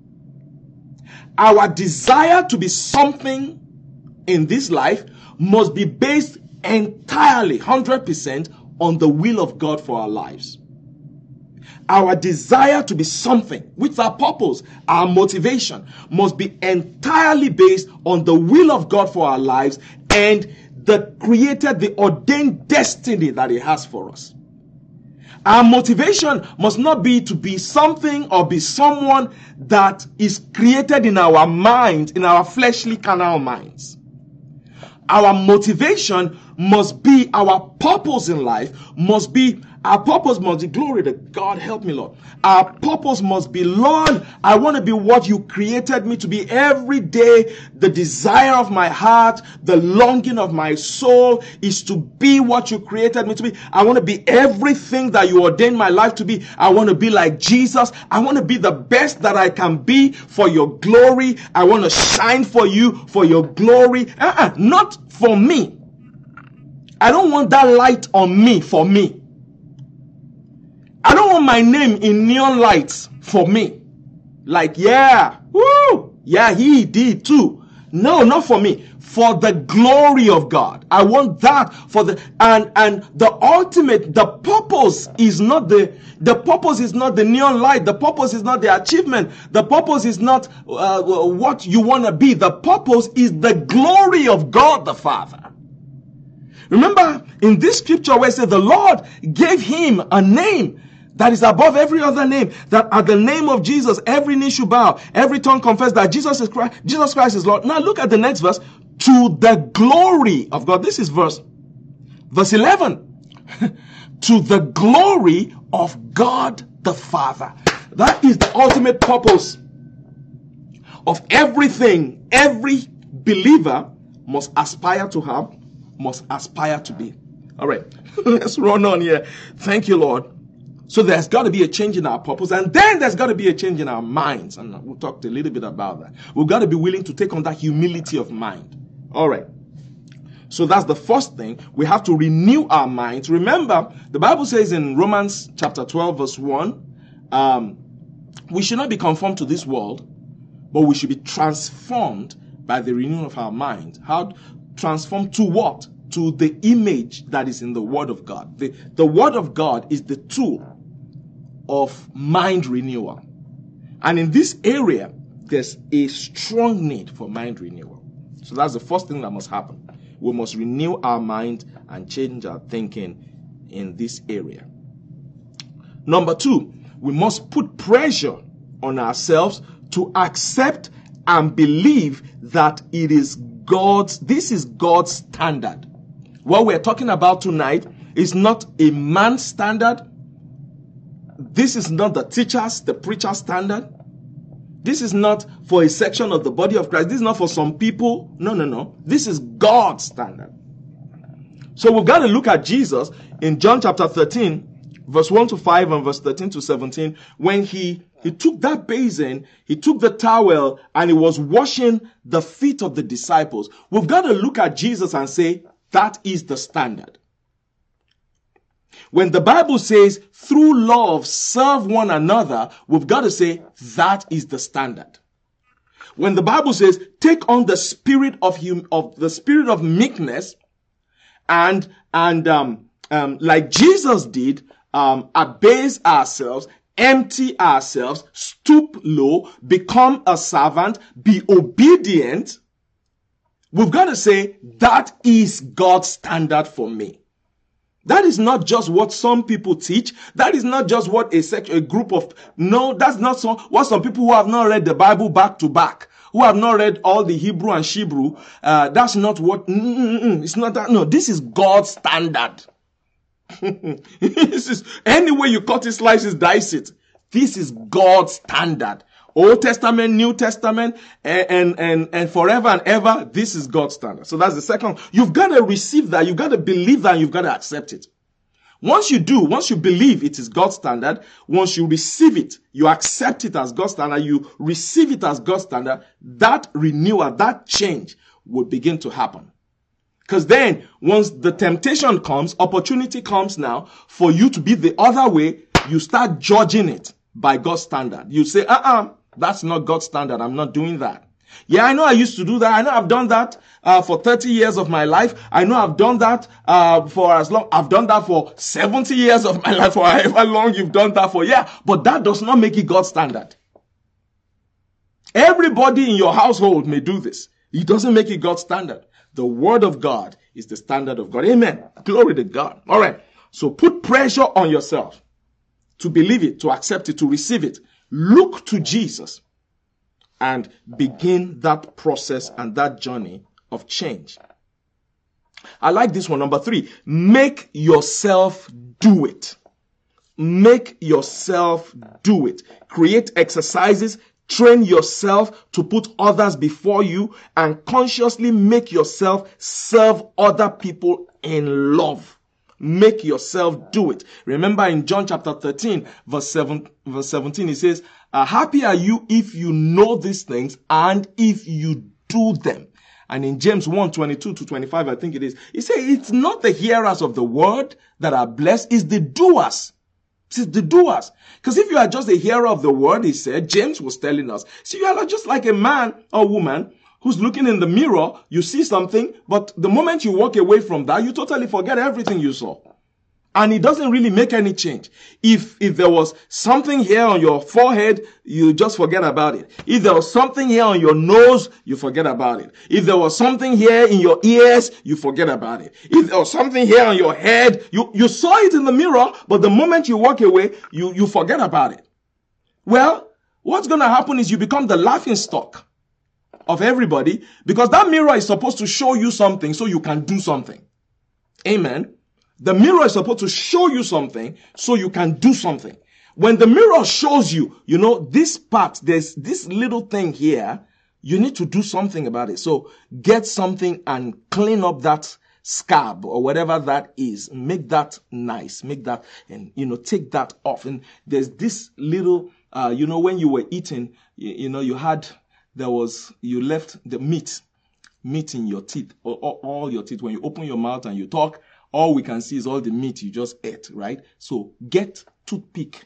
Speaker 1: Our desire to be something in this life must be based entirely, one hundred percent, on the will of God for our lives. Our desire to be something, which is our purpose, our motivation, must be entirely based on the will of God for our lives and the created, the ordained destiny that He has for us. Our motivation must not be to be something or be someone that is created in our minds, in our fleshly carnal minds. Our motivation must be, our purpose in life must be, our purpose must be, glory to God, help me, Lord. Our purpose must be, Lord, I want to be what you created me to be every day. The desire of my heart, the longing of my soul is to be what you created me to be. I want to be everything that you ordained my life to be. I want to be like Jesus. I want to be the best that I can be for your glory. I want to shine for you, for your glory. Uh-uh, not for me. I don't want that light on me for me. I don't want my name in neon lights for me. Like, yeah, woo, yeah, he did too. No, not for me. For the glory of God. I want that for the, and, and the ultimate, the purpose is not the, the purpose is not the neon light. The purpose is not the achievement. The purpose is not uh, what you want to be. The purpose is the glory of God the Father. Remember in this scripture where it says the Lord gave him a name that is above every other name, that at the name of Jesus, every knee should bow, every tongue confess that Jesus is Christ, Jesus Christ is Lord. Now look at the next verse. To the glory of God. This is verse, verse eleven. To the glory of God the Father. That is the ultimate purpose of everything every believer must aspire to have, must aspire to be. All right, let's run on here. Thank you, Lord. So there's got to be a change in our purpose, and then there's got to be a change in our minds. And we'll talk a little bit about that. We've got to be willing to take on that humility of mind. All right. So that's the first thing. We have to renew our minds. Remember, the Bible says in Romans chapter twelve, verse one, um, we should not be conformed to this world, but we should be transformed by the renewing of our mind. How transformed to what? To the image that is in the Word of God. The, the Word of God is the tool of mind renewal. And in this area, there's a strong need for mind renewal. So that's the first thing that must happen. We must renew our mind and change our thinking in this area. Number two, we must put pressure on ourselves to accept and believe that it is God's, this is God's standard. What we're talking about tonight is not a man's standard. This is not the teacher's, the preacher's standard. This is not for a section of the body of Christ. This is not for some people. No, no, no. This is God's standard. So we've got to look at Jesus in John chapter thirteen, verse one to five and verse thirteen to seventeen, when he, he took that basin, he took the towel, and he was washing the feet of the disciples. We've got to look at Jesus and say, that is the standard. When the Bible says, through love, serve one another, we've got to say, that is the standard. When the Bible says, take on the spirit of hum- of the spirit of meekness, and and um, um, like Jesus did, um, abase ourselves, empty ourselves, stoop low, become a servant, be obedient. We've got to say, that is God's standard for me. That is not just what some people teach. That is not just what a sect, a group of, no, that's not so, what some people who have not read the Bible back to back, who have not read all the Hebrew and Shebrew, uh, that's not what, mm, mm, mm, it's not that, no, this is God's standard. This is, any way you cut it, slice it, dice it, this is God's standard. Old Testament, New Testament, and, and, and, and forever and ever, this is God's standard. So that's the second. You've got to receive that. You've got to believe that. And you've got to accept it. Once you do, once you believe it is God's standard, once you receive it, you accept it as God's standard, you receive it as God's standard, that renewal, that change will begin to happen. Because then, once the temptation comes, opportunity comes now for you to be the other way, you start judging it by God's standard. You say, uh-uh, that's not God's standard. I'm not doing that. Yeah, I know I used to do that. I know I've done that uh, for thirty years of my life. I know I've done that uh, for as long. I've done that for seventy years of my life, or however long you've done that for. Yeah, but that does not make it God's standard. Everybody in your household may do this. It doesn't make it God's standard. The word of God is the standard of God. Amen. Glory to God. All right. So put pressure on yourself. to believe it, to accept it, to receive it. Look to Jesus and begin that process and that journey of change. I like this one. Number three, make yourself do it. Make yourself do it. Create exercises. Train yourself to put others before you and consciously make yourself serve other people in love. Make yourself do it. Remember in John chapter thirteen, verse seven, verse seventeen, it says, uh, happy are you if you know these things and if you do them. And in James one, twenty-two to twenty-five, I think it is, it says it's not the hearers of the word that are blessed, it's the doers. It's the doers. Because if you are just a hearer of the word, he said, James was telling us, see, you are just like a man or woman who's looking in the mirror, you see something, but the moment you walk away from that, you totally forget everything you saw. And it doesn't really make any change. If, if there was something here on your forehead, you just forget about it. If there was something here on your nose, you forget about it. If there was something here in your ears, you forget about it. If there was something here on your head, you, you saw it in the mirror, but the moment you walk away, you, you forget about it. Well, what's going to happen is you become the laughing stock of everybody, because that mirror is supposed to show you something so you can do something. Amen. The mirror is supposed to show you something so you can do something. When the mirror shows you, you know, this part, there's this little thing here, you need to do something about it. So get something and clean up that scab or whatever that is. Make that nice. Make that, and, you know, take that off. And there's this little, uh, you know, when you were eating, you, you know, you had, there was, you left the meat, meat in your teeth, or, or all your teeth. When you open your mouth and you talk, all we can see is all the meat you just ate, right? So get toothpick,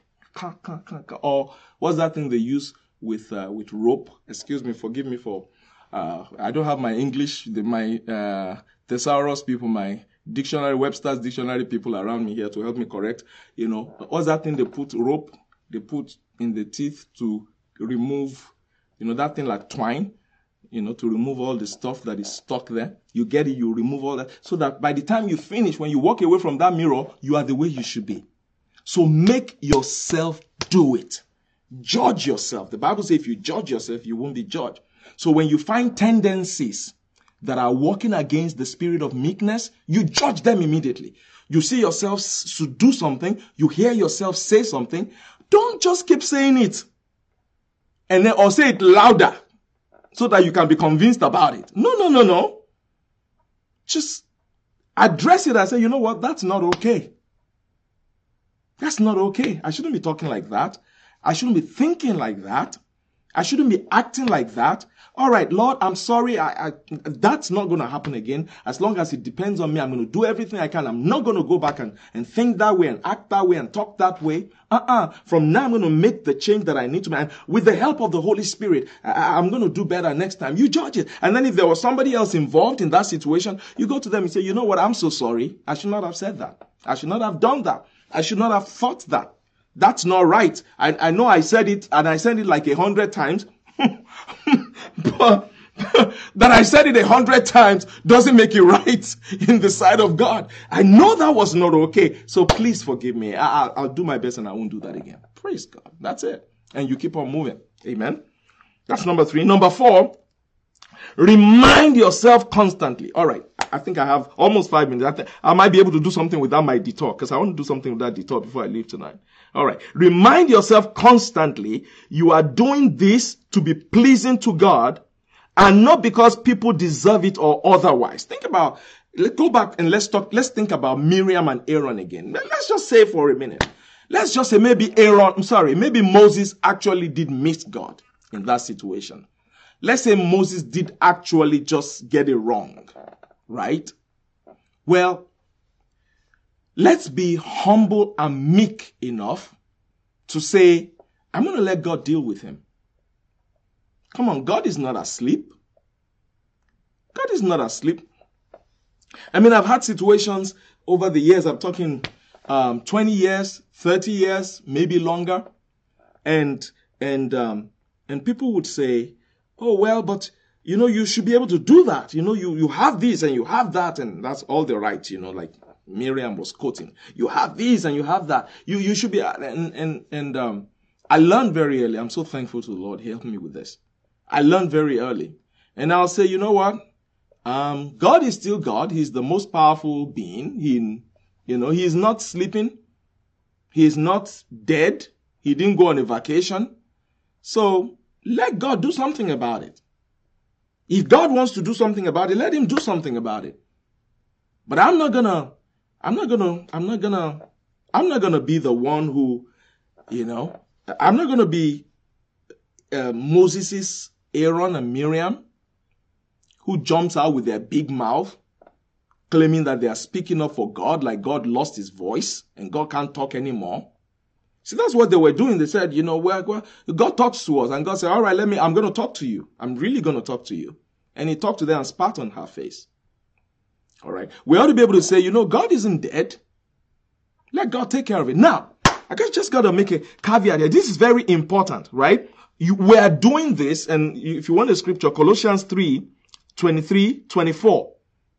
Speaker 1: or what's that thing they use with uh, with rope? Excuse me, forgive me for, uh, I don't have my English, the, my uh, thesaurus people, my dictionary, Webster's dictionary people around me here to help me correct. You know, what's that thing they put rope, they put in the teeth to remove, you know, that thing like twine, you know, to remove all the stuff that is stuck there. You get it, you remove all that, so that by the time you finish, when you walk away from that mirror, you are the way you should be. So make yourself do it. Judge yourself. The Bible says if you judge yourself, you won't be judged. So when you find tendencies that are working against the spirit of meekness, you judge them immediately. You see yourself to do something, you hear yourself say something, don't just keep saying it. And then, or say it louder, so that you can be convinced about it. No, no, no, no. Just address it and say, you know what, that's not okay. That's not okay. I shouldn't be talking like that. I shouldn't be thinking like that. I shouldn't be acting like that. All right, Lord, I'm sorry. I, I, that's not going to happen again. As long as it depends on me, I'm going to do everything I can. I'm not going to go back and, and think that way and act that way and talk that way. Uh-uh. From now, I'm going to make the change that I need to make. And with the help of the Holy Spirit, I, I'm going to do better next time. You judge it. And then if there was somebody else involved in that situation, you go to them and say, you know what? I'm so sorry. I should not have said that. I should not have done that. I should not have thought that. That's not right. I, I know I said it and I said it like a hundred times. But that I said it a hundred times doesn't make it right in the sight of God. I know that was not okay. So please forgive me. I, I'll, I'll do my best and I won't do that again. Praise God. That's it. And you keep on moving. Amen. That's number three. Number four, remind yourself constantly. All right. I think I have almost five minutes. I, th- I might be able to do something without my detour because I want to do something with that detour before I leave tonight. All right. Remind yourself constantly you are doing this to be pleasing to God and not because people deserve it or otherwise. Think about, let's go back and let's talk, let's think about Miriam and Aaron again. Let's just say for a minute. Let's just say maybe Aaron, I'm sorry, maybe Moses actually did miss God in that situation. Let's say Moses did actually just get it wrong, right? Well, let's be humble and meek enough to say, I'm going to let God deal with him. Come on, God is not asleep. God is not asleep. I mean, I've had situations over the years, I'm talking um, twenty years, thirty years, maybe longer. And, and, um, and people would say, oh, well, but, you know, you should be able to do that. You know, you, you have this and you have that and that's all the right, you know, like Miriam was quoting. You have this and you have that. You you should be, and and and um, I learned very early. I'm so thankful to the Lord. He helped me with this. I learned very early, and I'll say, you know what? Um, God is still God. He's the most powerful being. He, you know, He is not sleeping. He is not dead. He didn't go on a vacation. So let God do something about it. If God wants to do something about it, let Him do something about it. But I'm not gonna, I'm not gonna, I'm not gonna, I'm not gonna be the one who, you know, I'm not gonna be uh, Moses' Aaron and Miriam, who jumps out with their big mouth, claiming that they are speaking up for God, like God lost His voice and God can't talk anymore. See, that's what they were doing. They said, you know, well, God talks to us, and God said, all right, let me, I'm going to talk to you. I'm really going to talk to you. And He talked to them and spat on her face. All right. We ought to be able to say, you know, God isn't dead. Let God take care of it. Now, I guess just got to make a caveat here. This is very important, right? You, we are doing this, and if you want the scripture, Colossians three, twenty-three, twenty-four.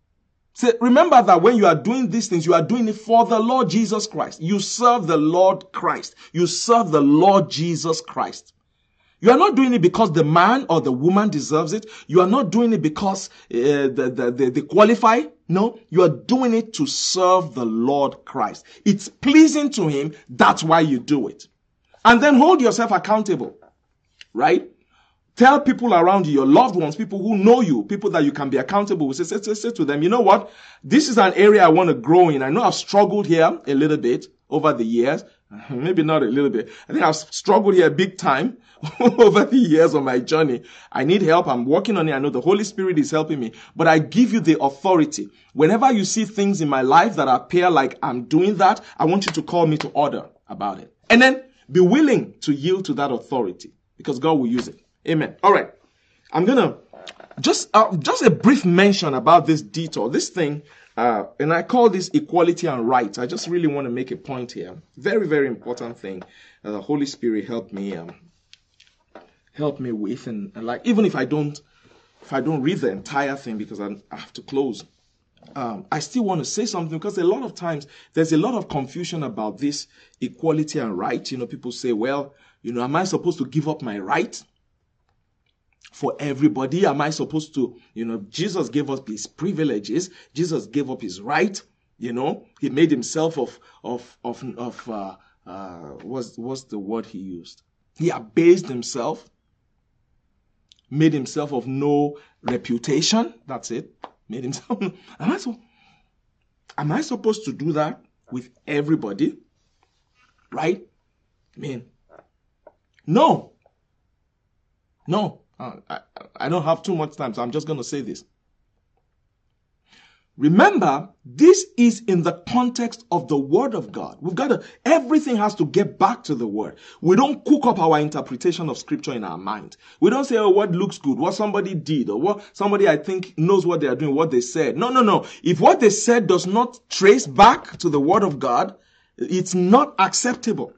Speaker 1: So remember that when you are doing these things, you are doing it for the Lord Jesus Christ. You serve the Lord Christ. You serve the Lord Jesus Christ. You are not doing it because the man or the woman deserves it. You are not doing it because uh, the, the, the, they qualify. No, you are doing it to serve the Lord Christ. It's pleasing to Him. That's why you do it. And then hold yourself accountable, right? Tell people around you, your loved ones, people who know you, people that you can be accountable with. Say, say, say, say to them, you know what? This is an area I want to grow in. I know I've struggled here a little bit over the years. Maybe not a little bit. I think I've struggled here big time over the years of my journey. I need help. I'm working on it. I know the Holy Spirit is helping me. But I give you the authority. Whenever you see things in my life that appear like I'm doing that, I want you to call me to order about it. And then be willing to yield to that authority, because God will use it. Amen. All right. I'm going to just, uh, just a brief mention about this detour, this thing. Uh, and I call this equality and rights. I just really want to make a point here. Very, very important thing. Uh, the Holy Spirit helped me, um, help me with, and, and like, even if I don't, if I don't read the entire thing because I, I have to close, um, I still want to say something, because a lot of times there's a lot of confusion about this equality and right. You know, people say, well, you know, am I supposed to give up my right for everybody? Am I supposed to, you know, Jesus gave us His privileges. Jesus gave up His right. You know, He made Himself of, of, of, of, uh, uh, what's, what's the word He used? He abased Himself, made Himself of no reputation. That's it. Made Himself. Am I, so, am I supposed to do that with everybody? Right? I mean, no. No. Uh, I, I don't have too much time, so I'm just going to say this. Remember, this is in the context of the Word of God. We've got to, everything has to get back to the Word. We don't cook up our interpretation of Scripture in our mind. We don't say, oh, what looks good, what somebody did, or what somebody I think knows what they are doing, what they said. No, no, no. If what they said does not trace back to the Word of God, it's not acceptable.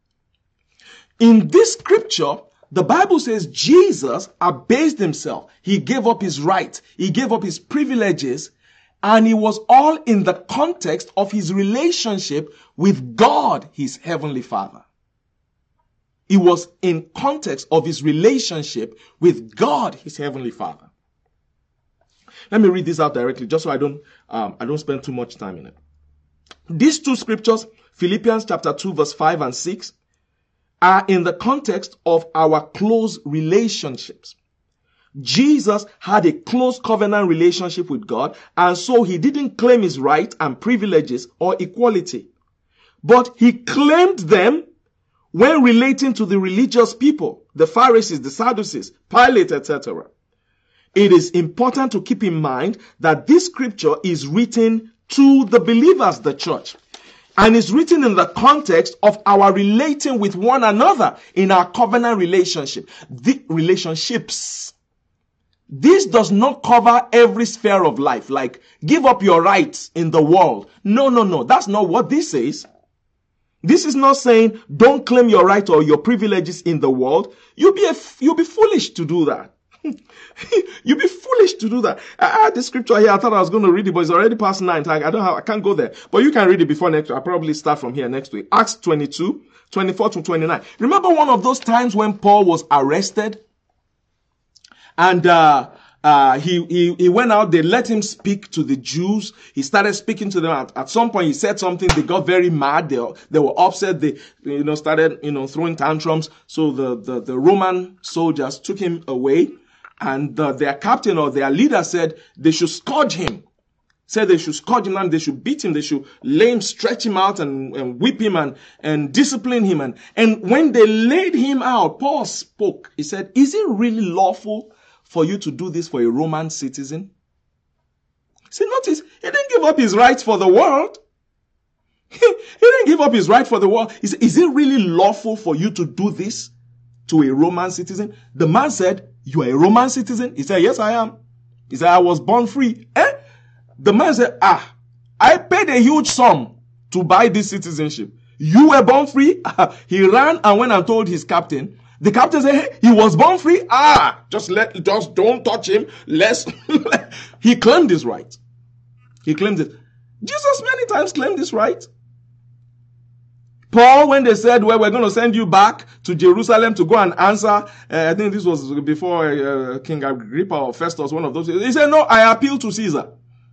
Speaker 1: In this scripture, the Bible says Jesus abased Himself. He gave up His right. He gave up His privileges. And it was all in the context of His relationship with God, His Heavenly Father. It was in context of His relationship with God, His Heavenly Father. Let me read this out directly, just so I don't, um, I don't spend too much time in it. These two scriptures, Philippians chapter two, verse five and six, are in the context of our close relationships. Jesus had a close covenant relationship with God, and so He didn't claim His right and privileges or equality. But He claimed them when relating to the religious people, the Pharisees, the Sadducees, Pilate, et cetera. It is important to keep in mind that this scripture is written to the believers, the church. And it's written in the context of our relating with one another in our covenant relationship. The relationships. This does not cover every sphere of life, like give up your rights in the world. No, no, no. That's not what this says. This is not saying don't claim your right or your privileges in the world. You'll be, a, you'll be foolish to do that. You'd be foolish to do that. I had the scripture here. I thought I was going to read it, but it's already past nine. I don't have, I can't go there. But you can read it before next week. I'll probably start from here next week. Acts twenty-two, twenty-four to twenty-nine. Remember one of those times when Paul was arrested? And, uh, Uh, he, he, he went out, they let him speak to the Jews. He started speaking to them. At, at some point, he said something. They got very mad. They, they were upset. They, you know, started, you know, throwing tantrums. So the, the, the Roman soldiers took him away, and the, their captain or their leader said they should scourge him. Said they should scourge him and they should beat him. They should lay him, stretch him out and, and whip him and, and discipline him. And, and when they laid him out, Paul spoke. He said, is it really lawful for you to do this for a Roman citizen? See, notice, he didn't give up his rights for the world. He, he didn't give up his right for the world. He said, is it really lawful for you to do this to a Roman citizen? The man said, you are a Roman citizen? He said, yes, I am. He said, I was born free. Eh? The man said, ah, I paid a huge sum to buy this citizenship. You were born free? He ran and went and told his captain. The captain said, hey, he was born free. Ah, just let, just don't touch him. Let's, he claimed this right. He claimed it. Jesus many times claimed this right. Paul, when they said, well, we're going to send you back to Jerusalem to go and answer, uh, I think this was before uh, King Agrippa or Festus, one of those. He said, no, I appeal to Caesar.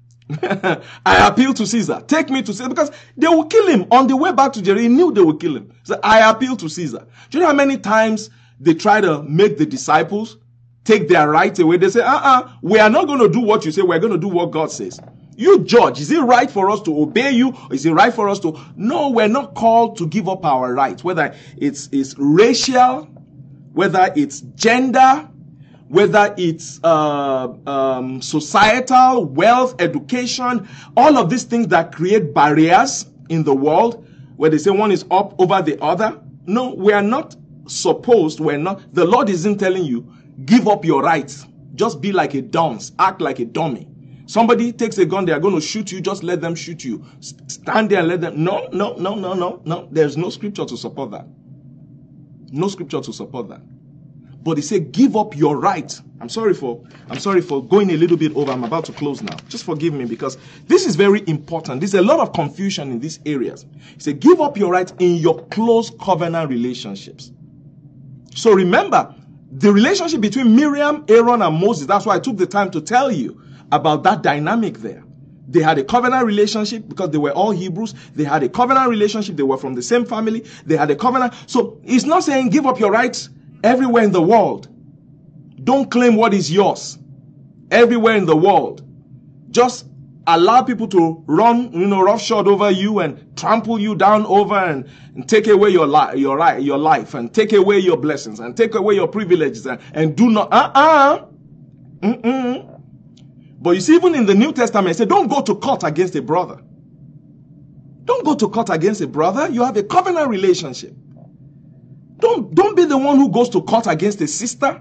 Speaker 1: I appeal to Caesar. Take me to Caesar, because they will kill him on the way back to Jerusalem. He knew they would kill him. So I appeal to Caesar. Do you know how many times they try to make the disciples take their rights away? They say, uh-uh, we are not going to do what you say. We're going to do what God says. You judge. Is it right for us to obey you? Or is it right for us to? No, we're not called to give up our rights. Whether it's, it's racial, whether it's gender, whether it's uh, um, societal, wealth, education, all of these things that create barriers in the world, where they say one is up over the other. No, we are not supposed, we're not, the Lord isn't telling you, give up your rights. Just be like a dunce, act like a dummy. Somebody takes a gun, they are going to shoot you, just let them shoot you. Stand there and let them, no, no, no, no, no, no. There's no scripture to support that. No scripture to support that. But he said, give up your right. I'm sorry for, I'm sorry for going a little bit over. I'm about to close now. Just forgive me, because this is very important. There's a lot of confusion in these areas. He said, give up your right in your close covenant relationships. So remember, the relationship between Miriam, Aaron, and Moses, that's why I took the time to tell you about that dynamic there. They had a covenant relationship because they were all Hebrews. They had a covenant relationship. They were from the same family. They had a covenant. So it's not saying give up your rights everywhere in the world. Don't claim what is yours everywhere in the world. Just allow people to run, you know, roughshod over you and trample you down over and, and take away your life, your right, your life, and take away your blessings and take away your privileges and, and do not, uh-uh. Mm-mm. But you see, even in the New Testament, it said, don't go to court against a brother. Don't go to court against a brother. You have a covenant relationship. Don't, don't be the one who goes to court against a sister.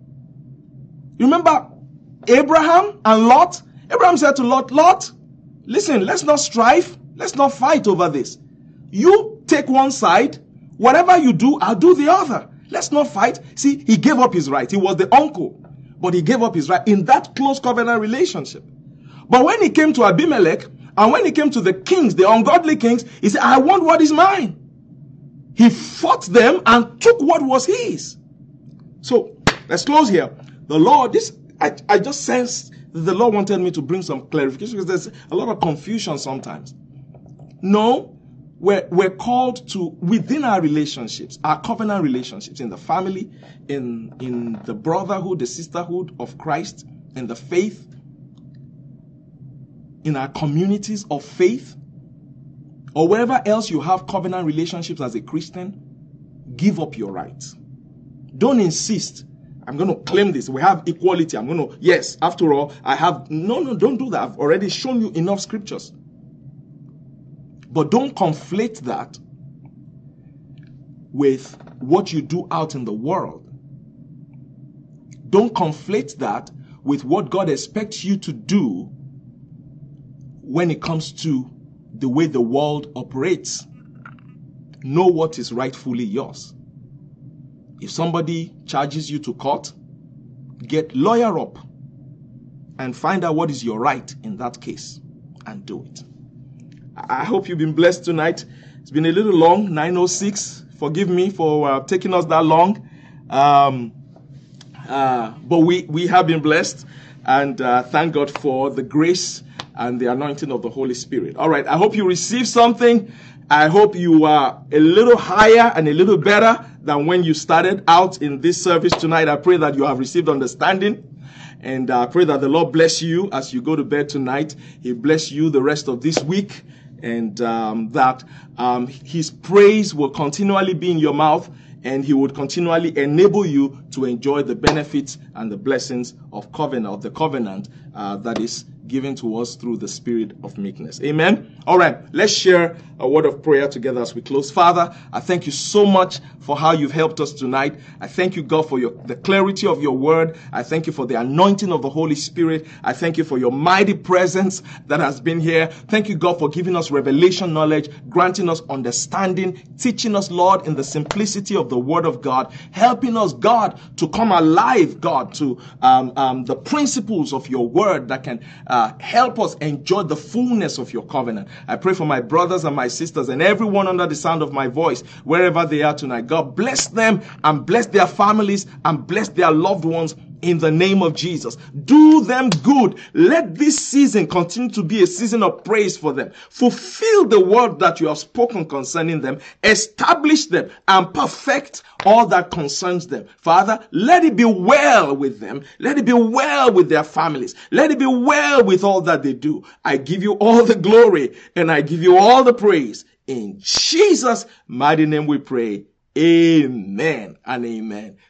Speaker 1: You remember Abraham and Lot? Abraham said to Lot, Lot, listen, let's not strive. Let's not fight over this. You take one side. Whatever you do, I'll do the other. Let's not fight. See, he gave up his right. He was the uncle, but he gave up his right in that close covenant relationship. But when he came to Abimelech, and when he came to the kings, the ungodly kings, he said, I want what is mine. He fought them and took what was his. So let's close here. The Lord, this, I, I just sensed that the Lord wanted me to bring some clarification, because there's a lot of confusion sometimes. No, we're, we're called to, within our relationships, our covenant relationships, in the family, in, in the brotherhood, the sisterhood of Christ, in the faith, in our communities of faith, or wherever else you have covenant relationships as a Christian, give up your rights. Don't insist, I'm going to claim this. We have equality. I'm going to, yes, after all, I have, no, no, don't do that. I've already shown you enough scriptures. But don't conflate that with what you do out in the world. Don't conflate that with what God expects you to do when it comes to the way the world operates. Know what is rightfully yours. If somebody charges you to court, get lawyer up and find out what is your right in that case and do it. I hope you've been blessed tonight. It's been a little long, nine oh six. Forgive me for uh, taking us that long. Um, uh, but we, we have been blessed, and uh, thank God for the grace and the anointing of the Holy Spirit. All right, I hope you received something. I hope you are a little higher and a little better than when you started out in this service tonight. I pray that you have received understanding. And I uh, pray that the Lord bless you as you go to bed tonight. He bless you the rest of this week. And um, that um, His praise will continually be in your mouth. And He would continually enable you to enjoy the benefits and the blessings of covenant, of the covenant uh, that is given to us through the spirit of meekness. Amen. All right, let's share a word of prayer together as we close. Father, I thank you so much for how you've helped us tonight. I thank you, God, for your, the clarity of your word. I thank you for the anointing of the Holy Spirit. I thank you for your mighty presence that has been here. Thank you, God, for giving us revelation knowledge, granting us understanding, teaching us, Lord, in the simplicity of the word of God, helping us, God, to come alive, God, to um, um, the principles of your word that can uh, help us enjoy the fullness of your covenant. I pray for my brothers and my sisters and everyone under the sound of my voice, wherever they are tonight. God, bless them and bless their families and bless their loved ones in the name of Jesus. Do them good. Let this season continue to be a season of praise for them. Fulfill the word that you have spoken concerning them. Establish them and perfect all that concerns them. Father, let it be well with them. Let it be well with their families. Let it be well with all that they do. I give you all the glory and I give you all the praise. In Jesus' mighty name we pray. Amen and amen.